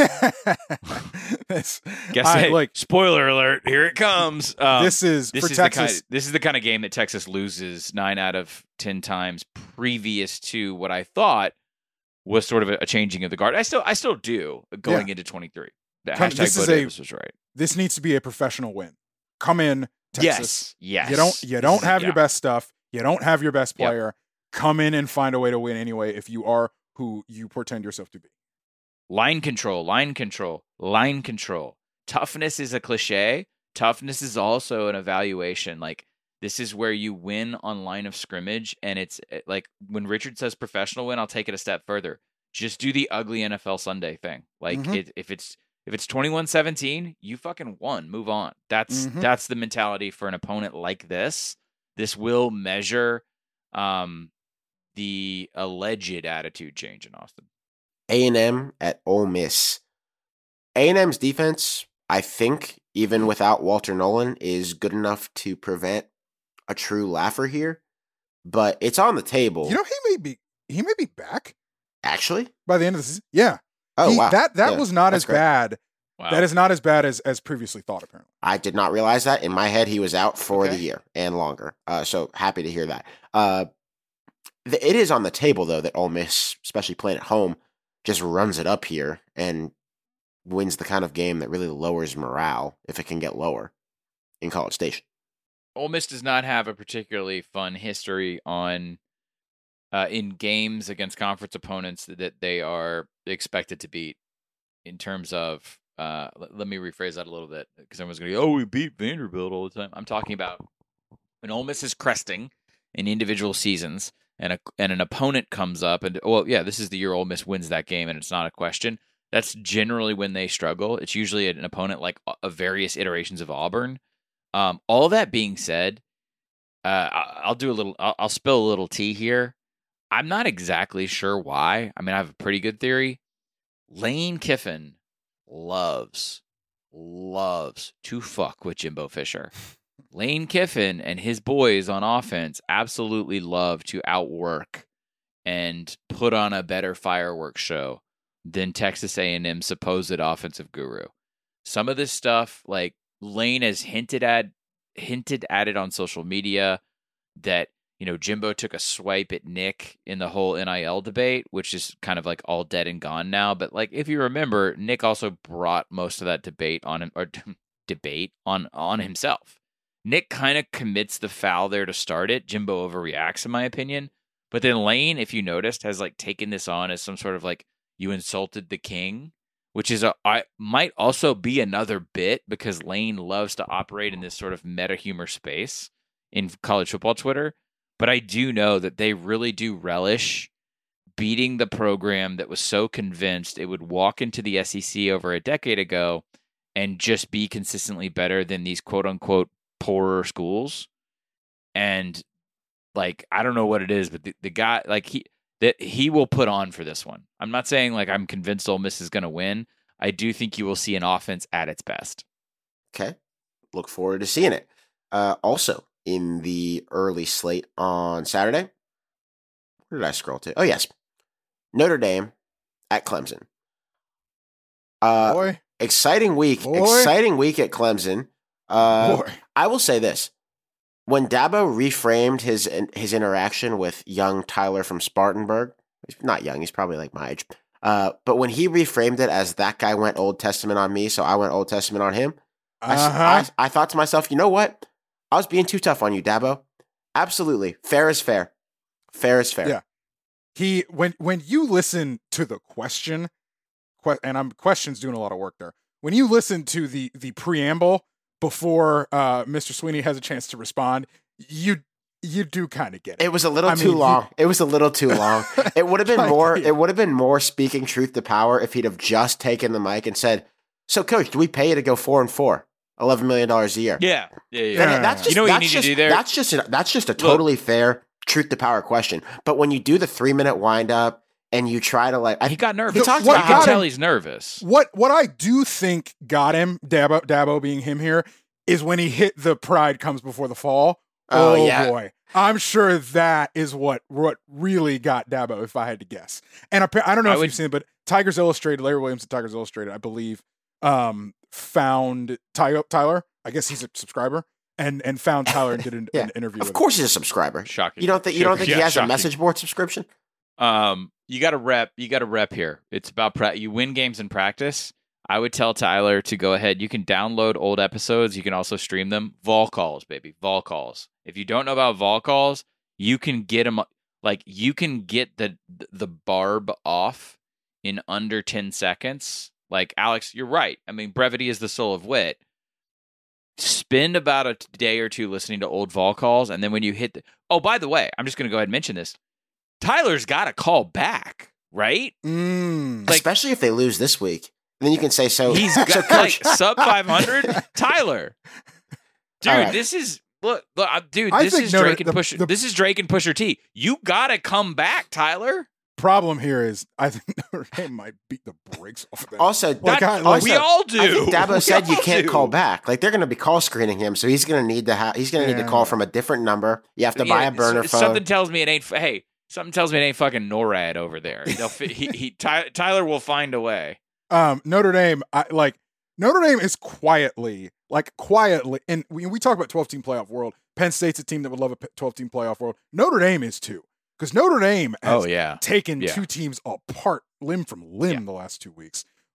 This- Guess I, hey, like spoiler alert, here it comes. Um, this is this for is Texas. the kind. This is the kind of game that Texas loses nine out of ten times previous to what I thought was sort of a, a changing of the guard. I still, I still do going Yeah. into twenty-three. The Come- hashtag this Bo is a- Davis was right. This needs to be a professional win. Come in, Texas. Yes, yes. You don't you don't have Yeah. your best stuff. You don't have your best Yep. player. Come in and find a way to win anyway if you are who you portend yourself to be. Line control, line control, line control. Toughness is a cliche. Toughness is also an evaluation. Like, this is where you win on line of scrimmage. And it's eh, like when Richard says professional win, I'll take it a step further. Just do the ugly N F L Sunday thing. Like, Mhm. it, if it's if it's twenty-one seventeen, you fucking won. Move on. That's Mhm. that's the mentality for an opponent like this. This will measure um, the alleged attitude change in Austin. A and M at Ole Miss. A and M's defense, I think, even without Walter Nolan, is good enough to prevent a true laugher here. But it's on the table. You know, he may be he may be back Actually? by the end of the season. Yeah. Oh, He- wow. That that Yeah, was not that's as great. bad. Wow. That is not as bad as as previously thought, apparently. I did not realize that. In my head, he was out for Okay. the year and longer. Uh, so happy to hear that. Uh, th- it is on the table, though, that Ole Miss, especially playing at home, just runs it up here and wins the kind of game that really lowers morale if it can get lower in College Station. Ole Miss does not have a particularly fun history on uh, in games against conference opponents that they are expected to beat. In terms of, uh, let, let me rephrase that a little bit, because everyone's going to go, oh, we beat Vanderbilt all the time. I'm talking about when Ole Miss is cresting in individual seasons, and a, and an opponent comes up, and, well, yeah, this is the year Ole Miss wins that game, and it's not a question. That's generally when they struggle. It's usually an opponent like uh, various iterations of Auburn. Um, all that being said, uh, I'll do a little, I'll, I'll spill a little tea here. I'm not exactly sure why. I mean, I have a pretty good theory. Lane Kiffin loves, loves to fuck with Jimbo Fisher. Lane Kiffin and his boys on offense absolutely love to outwork and put on a better fireworks show than Texas A and M's supposed offensive guru. Some of this stuff, like Lane has hinted at, hinted at it on social media that, you know, Jimbo took a swipe at Nick in the whole N I L debate, which is kind of like all dead and gone now. But like, if you remember, Nick also brought most of that debate on or debate on on himself. Nick kind of commits the foul there to start it. Jimbo overreacts, in my opinion. But then Lane, if you noticed, has like taken this on as some sort of like, you insulted the king, which is a I might also be another bit, because Lane loves to operate in this sort of meta humor space in college football Twitter. But I do know that they really do relish beating the program that was so convinced it would walk into the S E C over a decade ago and just be consistently better than these quote unquote poorer schools. And like, I don't know what it is, but the, the guy, like he, that he will put on for this one. I'm not saying like I'm convinced Ole Miss is going to win. I do think you will see an offense at its best. Okay. Look forward to seeing it. Uh, also, in the early slate on Saturday, where did I scroll to? Oh, yes. Notre Dame at Clemson. Uh, Boy. Exciting week. Boy. Exciting week at Clemson. Uh, Boy. I will say this. When Dabo reframed his his interaction with young Tyler from Spartanburg, he's not young, he's probably like my age, uh, but when he reframed it as that guy went Old Testament on me, so I went Old Testament on him, Uh-huh. I, I, I thought to myself, you know what? I was being too tough on you, Dabo. Absolutely. Fair is fair. Fair is fair. Yeah. He when when you listen to the question, que- and I'm questions doing a lot of work there. When you listen to the the preamble before uh, Mister Sweeney has a chance to respond, you you do kind of get it. It was a little I too mean, long. he, it was a little too long. It would have been Like, more. yeah. It would have been more speaking truth to power if he'd have just taken the mic and said, "So, Coach, do we pay you to go four and four, eleven million dollars a year?" Yeah, yeah, yeah. Then Yeah. that's just, You know what you that's need to just, do there? That's just a, that's just a totally Look. fair truth to power question. But when you do the three minute wind up and you try to like, I, He got nervous. He talked What you about can how, got tell him- he's nervous. What what I do think got him, Dabo, Dabo being him here, is when he hit the pride comes before the fall. Oh, Oh, yeah. boy. I'm sure that is what what really got Dabo, if I had to guess. And appa- I don't know I if would- you've seen it, but Tigers Illustrated, Larry Williams at Tigers Illustrated, I believe, um, found Ty- Tyler. I guess he's a subscriber, and and found Tyler and did an, Yeah. an interview. of with course, he's a subscriber. Shocking. You don't think you don't think Yeah, he has shocking. a message board subscription? Um, you got to rep. You got to rep here. It's about pra- you win games in practice. I would tell Tyler to go ahead. You can download old episodes. You can also stream them. Vol calls, baby. Vol calls. If you don't know about vol calls, you can get them. Like you can get the the barb off in under ten seconds. Like Alex, you're right. I mean, brevity is the soul of wit. Spend about a day or two listening to old vol calls, and then when you hit the oh, by the way, I'm just going to go ahead and mention this. Tyler's got to call back, right? Mm. Like- Especially if they lose this week. And then you can say, so, He's so got coach, like sub five hundred. Tyler, dude, All right. this is look, look uh, dude. I This think is Notre- Drake and the- Pusher. the- This is Drake and Pusher T. You gotta come back, Tyler. Problem here is, I think Notre Dame might beat the brakes off of that. also, Like, That- I- like- we all do. I think Dabo We said you all can't do. call back. Like they're going to be call screening him, so he's going to need to have. He's going to need Yeah. to call from a different number. You have to buy Yeah, a burner s- phone. Something tells me it ain't. f- Hey, something tells me it ain't fucking NORAD over there. They'll fi- he, he, Ty, Tyler will find a way. um, Notre Dame, I, like Notre Dame is quietly, like quietly, and we, we talk about twelve team playoff world. Penn State's a team that would love a twelve team playoff world. Notre Dame is too, because Notre Dame has Oh yeah, taken Yeah. two teams apart, limb from limb, Yeah. the last two weeks.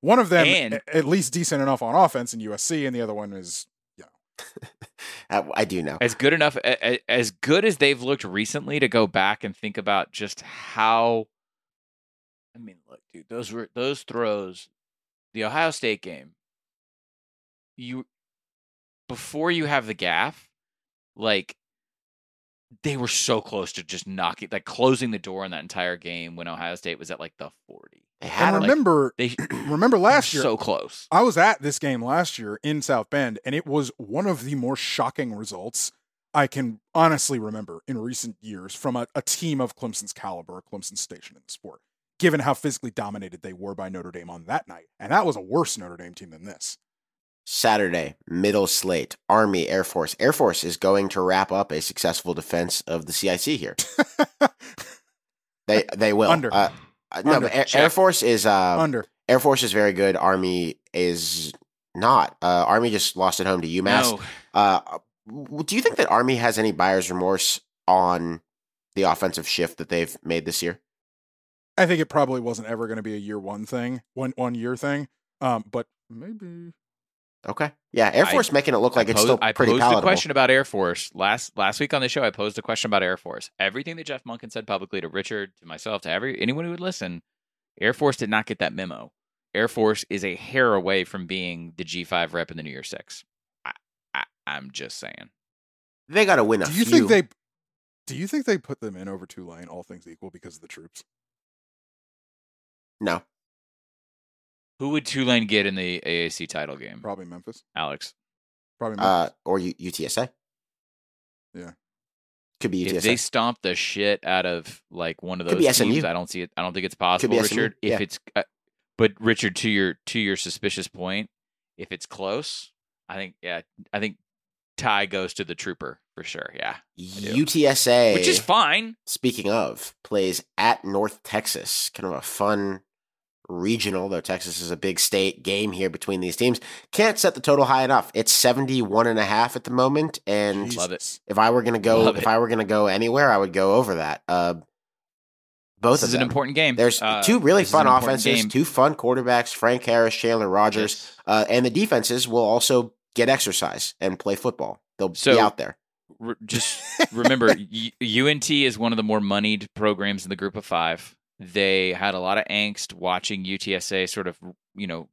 One of them And- a- at least decent enough on offense in U S C, and the other one is, you know. I do know. As good enough, a- a- as good as they've looked recently to go back and think about just how. I mean, look, dude, those were those throws, the Ohio State game. You before you have the gaff, like they were so close to just knocking, like closing the door on that entire game when Ohio State was at like the forty. They had And like, remember, They remember last year, so close. I was at this game last year in South Bend, and it was one of the more shocking results I can honestly remember in recent years from a, a team of Clemson's caliber, Clemson's station in the sport, given how physically dominated they were by Notre Dame on that night. And that was a worse Notre Dame team than this. Saturday, middle slate, Army, Air Force. Air Force is going to wrap up a successful defense of the C I C here. they they will. Under. Uh, no, Under. but Air, Air Force is uh, Under. Air Force is very good. Army is not. Uh, Army just lost at home to UMass. No. Uh, do you think that Army has any buyer's remorse on the offensive shift that they've made this year? I think it probably wasn't ever going to be a year one thing, one one year thing. Um, but maybe. Okay. Yeah, Air Force I- making it look like I it's posed, still I pretty posed palatable. a question about Air Force last last week on the show. I posed a question about Air Force. Everything that Jeff Monken said publicly to Richard, to myself, to every anyone who would listen, Air Force did not get that memo. Air Force is a hair away from being the G five rep in the New Year's Six. I, I, I'm just saying. They got to win a Do you few. think they? Do you think they put them in over Tulane, all things equal, because of the troops? No. Who would Tulane get in the A A C title game? Probably Memphis. Alex. Probably Memphis. Uh, or U- UTSA. Yeah. Could be U T S A. If they stomp the shit out of like one of Could those be S M U. teams, I don't see it. I don't think it's possible, be S M U, Richard. If yeah. it's, uh, but Richard, to your to your suspicious point, if it's close, I think yeah, I think tie goes to the Trooper for sure. Yeah, do. U T S A, which is fine. Speaking of, plays at North Texas. Kind of a fun regional, though Texas is a big state game here between these teams. Can't set the total high enough. It's seventy-one and a half at the moment, and Jesus. Love it. if I were going to go, Love if it. I were going to go anywhere, I would go over that. Uh, both This of is an them. important game. There's Uh, two really this is fun an important offenses, game. two fun quarterbacks, Frank Harris, Chandler Rogers, Yes. uh, and the defenses will also get exercise and play football. They'll So- be out there. Re- just remember, U- UNT is one of the more moneyed programs in the group of five. They had a lot of angst watching U T S A sort of, you know,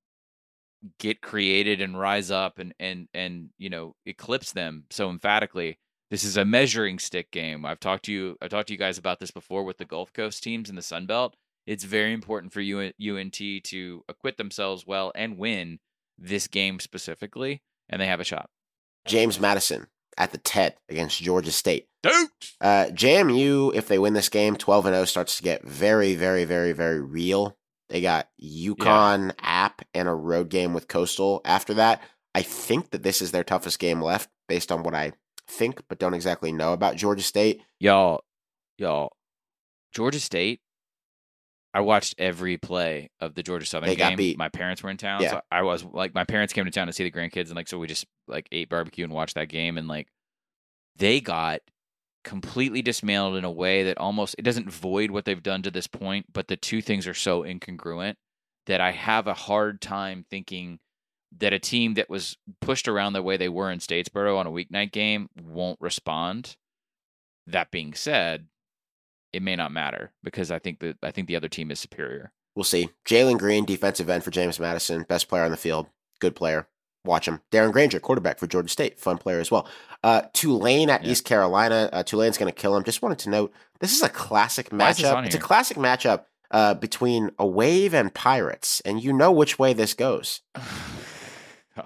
get created and rise up and and and you know eclipse them so emphatically. This is a measuring stick game. I've talked to you. I've talked to you guys about this before with the Gulf Coast teams in the Sun Belt. It's very important for U- UNT to acquit themselves well and win this game specifically, and they have a shot. James Madison at the T E D against Georgia State. Dude! Uh, J M U, if they win this game, twelve and oh starts to get very, very, very, very real. They got UConn, App, and a road game with Coastal after that. I think that this is their toughest game left based on what I think, but don't exactly know about Georgia State. Y'all, y'all, Georgia State. I watched every play of the Georgia Southern They got game. beat. My parents were in town, Yeah. so I was like, my parents came to town to see the grandkids, and like, so we just like ate barbecue and watched that game, and like, they got completely dismantled in a way that almost it doesn't void what they've done to this point, but the two things are so incongruent that I have a hard time thinking that a team that was pushed around the way they were in Statesboro on a weeknight game won't respond. That being said, it may not matter because I think that I think the other team is superior. We'll see. Jalen Green, defensive end for James Madison, best player on the field, good player. Watch him. Darren Granger, quarterback for Georgia State, fun player as well. Uh, Tulane at Yeah. East Carolina. Uh, Tulane's going to kill him. Just wanted to note, this is a classic Why is this matchup. on It's a here? classic matchup uh, between a Wave and Pirates, and you know which way this goes. God.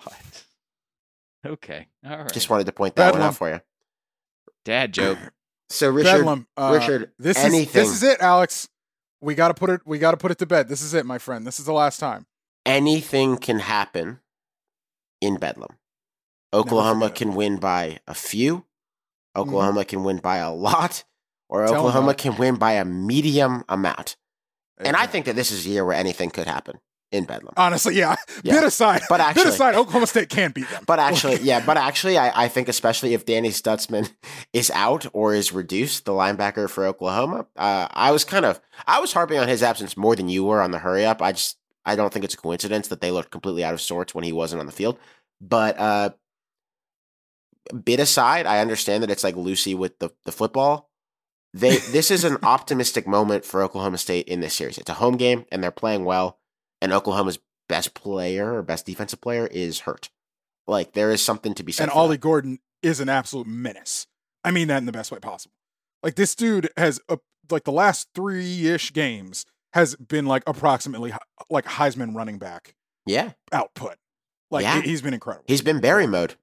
Okay. All right. Just wanted to point that one Bedlam. out for you. Dad joke. So Richard, Bedlam. Uh, Richard, this anything, is this is it, Alex. We got to put it. We got to put it to bed. This is it, my friend. This is the last time. anything can happen in Bedlam. Oklahoma forget it. can win by a few. Oklahoma can win by a lot. Or Tell 'em Oklahoma that. can win by a medium amount. And I Exactly. think that this is a year where anything could happen in Bedlam. honestly, yeah. Yeah. Bit aside, But bit actually- aside, Oklahoma State can beat them. But actually, yeah, but actually, I, I think especially if Danny Stutzman is out or is reduced, the linebacker for Oklahoma, uh, I was kind of, I was harping on his absence more than you were on the hurry up. I just, I don't think it's a coincidence that they looked completely out of sorts when he wasn't on the field. But uh, bit aside, I understand that it's like Lucy with the, the football. They This is an optimistic moment for Oklahoma State in this series. It's a home game, and they're playing well, and Oklahoma's best player or best defensive player is hurt. Like, there is something to be said And for Ollie that. Gordon is an absolute menace. I mean that in the best way possible. Like, this dude has, uh, like, the last three-ish games has been, like, approximately, like, Heisman running back Yeah. output. Like, Yeah. he- he's been incredible. He's been Barry mode.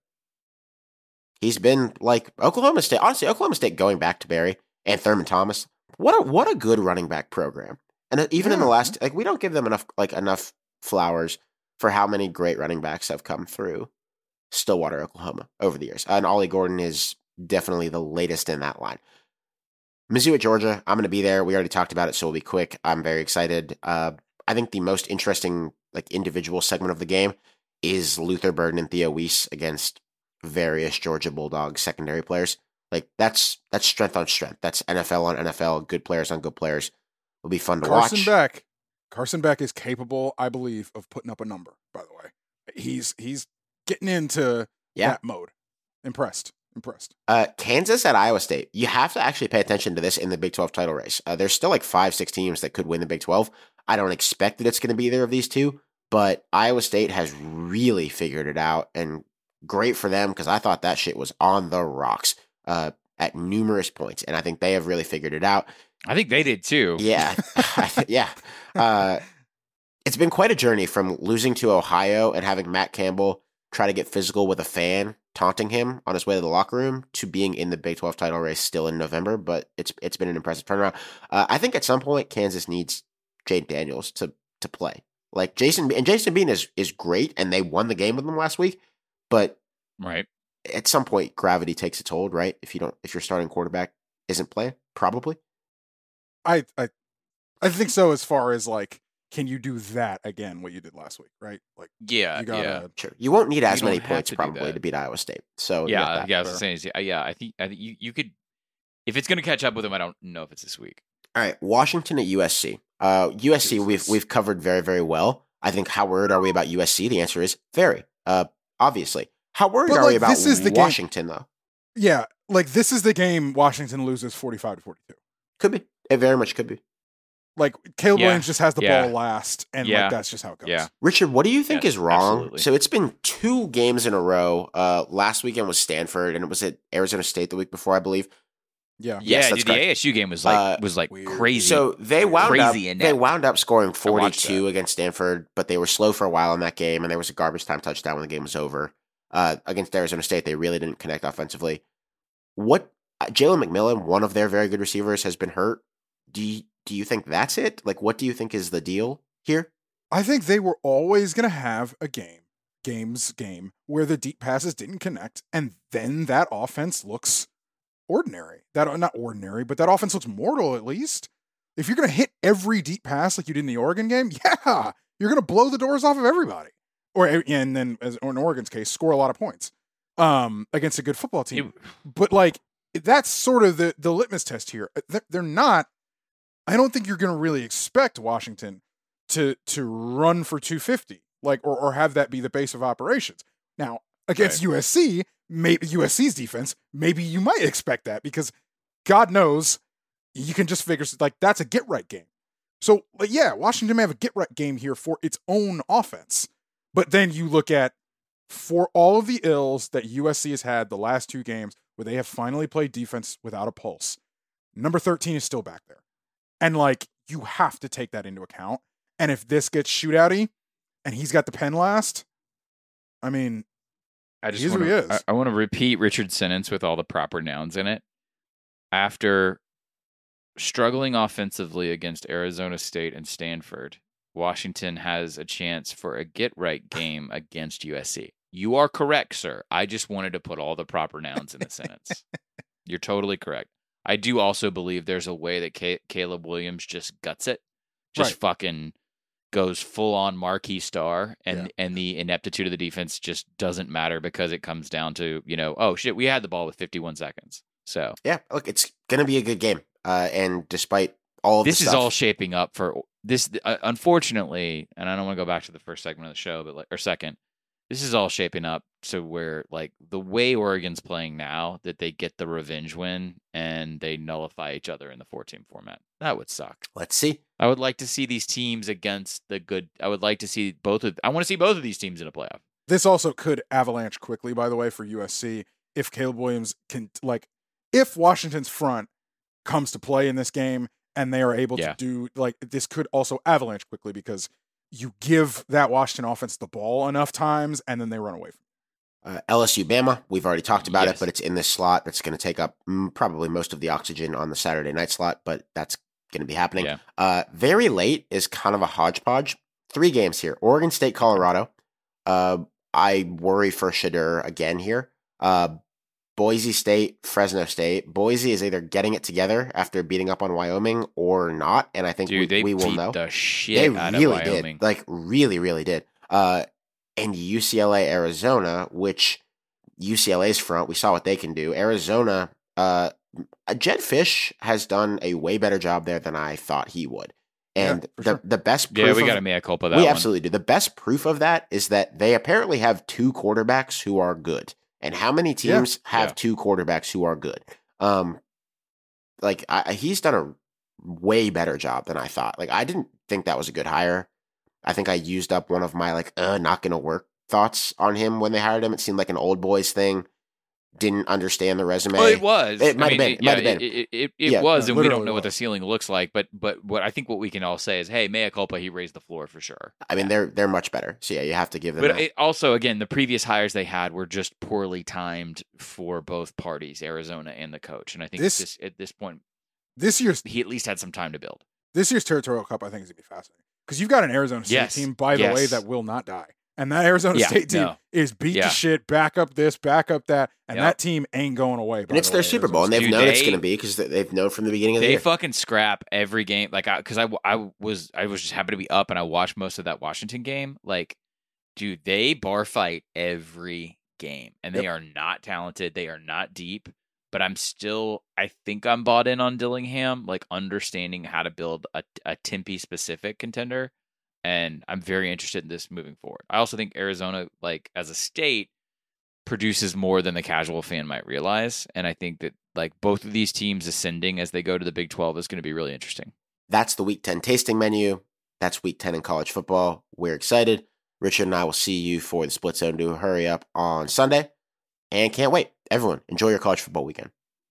He's been, like, Oklahoma State. Honestly, Oklahoma State going back to Barry and Thurman Thomas. What a what a good running back program. And even in the Yeah. last, like, we don't give them enough, like, enough flowers for how many great running backs have come through Stillwater, Oklahoma over the years. And Ollie Gordon is definitely the latest in that line. Mizzou at Georgia, I'm going to be there. We already talked about it, so we'll be quick. I'm very excited. Uh, I think the most interesting, like, individual segment of the game is Luther Burden and Theo Weiss against various Georgia Bulldogs secondary players. Like, that's that's strength on strength. That's N F L on N F L, good players on good players. It'll be fun to Carson watch. Beck. Carson Beck is capable, I believe, of putting up a number, by the way. He's he's getting into Yeah. that mode. Impressed. Impressed. Uh, Kansas at Iowa State. You have to actually pay attention to this in the Big twelve title race. Uh, there's still like five, six teams that could win the Big twelve. I don't expect that it's going to be either of these two, but Iowa State has really figured it out, and great for them because I thought that shit was on the rocks uh, at numerous points, and I think they have really figured it out. I think they did too. Yeah, yeah. Uh, it's been quite a journey from losing to Ohio and having Matt Campbell try to get physical with a fan taunting him on his way to the locker room to being in the Big twelve title race still in November, but it's it's been an impressive turnaround. Uh, I think at some point Kansas needs Jade Daniels to to play. Like Jason and Jason Bean is is great, and they won the game with them last week, but right at some point gravity takes its hold, right? If you don't, if your starting quarterback isn't playing, probably. I I I think so. As far as like, can you do that again? What you did last week, right? Like, Yeah, you gotta, yeah. Sure, you won't need as You many don't have points to do probably that. to beat Iowa State. So you Yeah, got that. yeah. I was saying, yeah. I think I think you, you could, if it's going to catch up with them. I don't know if it's this week. All right, Washington at U S C. Uh, U S C Jesus. we've we've covered very very well. I think how worried are we about U S C? The answer is very. Uh, obviously, how worried But, are we like, about this is the game- Washington though? yeah. Like, this is the game Washington loses forty-five to forty-two. Could be. It very much could be. Like, Caleb Yeah. Williams just has the Yeah. ball last, and Yeah. like that's just how it goes. Yeah. Richard, what do you think Yes, is wrong? absolutely. So it's been two games in a row. Uh, last weekend was Stanford, and it was at Arizona State the week before, I believe. Yeah. Yes, yeah, that's dude, the correct. A S U game was like Uh, was like weird. crazy. So they wound up Crazy they inept. wound up scoring watched forty-two against Stanford, but they were slow for a while in that game, and there was a garbage time touchdown when the game was over. Uh, against Arizona State, they really didn't connect offensively. What uh, Jalen McMillan, one of their very good receivers, has been hurt. Do you, do you think that's it? Like, what do you think is the deal here? I think they were always going to have a game, games game, where the deep passes didn't connect, and then that offense looks ordinary. That not ordinary, but that offense looks mortal at least. If you're going to hit every deep pass like you did in the Oregon game, yeah, you're going to blow the doors off of everybody. Or and then, as in Oregon's case, score a lot of points um, against a good football team. It- But like, that's sort of the the litmus test here. They're, they're not. I don't think you're going to really expect Washington to to run for two fifty, like, or or have that be the base of operations. Now against Right. U S C, maybe U S C's defense, maybe you might expect that because God knows you can just figure like that's a get right game. So like, yeah, Washington may have a get right game here for its own offense, but then you look at for all of the ills that U S C has had the last two games where they have finally played defense without a pulse. Number thirteen is still back there. And like, you have to take that into account. And if this gets shootouty and he's got the pen last, I mean, I just He is who wanna, he is. I, I want to repeat Richard's sentence with all the proper nouns in it. After struggling offensively against Arizona State and Stanford, Washington has a chance for a get-right game against U S C. You are correct, sir. I just wanted to put all the proper nouns in the sentence. You're totally correct. I do also believe there's a way that Ca- Caleb Williams just guts it, just Right. fucking goes full on marquee star, and Yeah. and the ineptitude of the defense just doesn't matter because it comes down to, you know, oh shit, we had the ball with fifty-one seconds. So Yeah, look, it's gonna be a good game. Uh, and despite all of this the is stuff, all shaping up for this uh, unfortunately, and I don't want to go back to the first segment of the show, but like, or second, this is all shaping up to where like the way Oregon's playing now, that they get the revenge win and they nullify each other in the four-team format. That would suck. Let's see. I would like to see these teams against the good. I would like to see both of. I want to see both of these teams in a playoff. This also could avalanche quickly, by the way, for U S C if Caleb Williams can, like, if Washington's front comes to play in this game and they are able Yeah. to do, like, this could also avalanche quickly because you give that Washington offense the ball enough times and then they run away from it. Uh, L S U Bama, we've already talked about Yes. it, but it's in this slot that's going to take up mm, probably most of the oxygen on the Saturday night slot, but that's going to be happening. Yeah. Uh, very late is kind of a hodgepodge. Three games here. Oregon State, Colorado. Uh, I worry for Shadur again here. Uh, Boise State, Fresno State. Boise is either getting it together after beating up on Wyoming or not, and I think Dude, we, they we will beat know. the shit They out really of Wyoming. did. Like, really, really did. Uh, and U C L A, Arizona, which U C L A's front, we saw what they can do. Arizona, uh, Jed Fish has done a way better job there than I thought he would. And Yeah, for the, sure. the best proof Yeah, we of- got a mea culpa that we one. absolutely do. The best proof of that is that they apparently have two quarterbacks who are good. And how many teams have Yeah. two quarterbacks who are good? Um, like I, he's done a way better job than I thought. Like I didn't think that was a good hire. I think I used up one of my like, uh, not gonna work thoughts on him when they hired him. It seemed like an old boys thing. Didn't understand the resume. Well, it was. It might I have mean, been. It yeah, might have been. It, it, it, it Yeah, was, no, and we don't literally know what the was. ceiling looks like. But but what I think what we can all say is, hey, mea culpa, he raised the floor for sure. I mean, they're they're much better. So yeah, you have to give them. But that. it, also, again, the previous hires they had were just poorly timed for both parties, Arizona and the coach. And I think This- this, at this point, This year's he at least had some time to build. this year's Territorial Cup, I think, is going to be fascinating because you've got an Arizona State Yes. team, by the Yes. way, that will not die. And that Arizona Yeah, State team no. is beat Yeah. to shit, back up this, back up that, and Yep. that team ain't going away. by and it's the their way, Super Arizona Bowl, and they've Dude, known it's they- going to be because they've known from the beginning of the They year. fucking scrap every game. Like, because I, I, I was I was just happy to be up and I watched most of that Washington game. Like, dude, they bar fight every game, and they Yep. are not talented. They are not deep. But I'm still, I think I'm bought in on Dillingham, like understanding how to build a, a Tempe specific contender. And I'm very interested in this moving forward. I also think Arizona, like as a state, produces more than the casual fan might realize. And I think that like both of these teams ascending as they go to the Big twelve is going to be really interesting. That's the Week ten tasting menu. That's Week ten in college football. We're excited. Richard and I will see you for the Split Zone to hurry up on Sunday. And can't wait. Everyone, enjoy your college football weekend.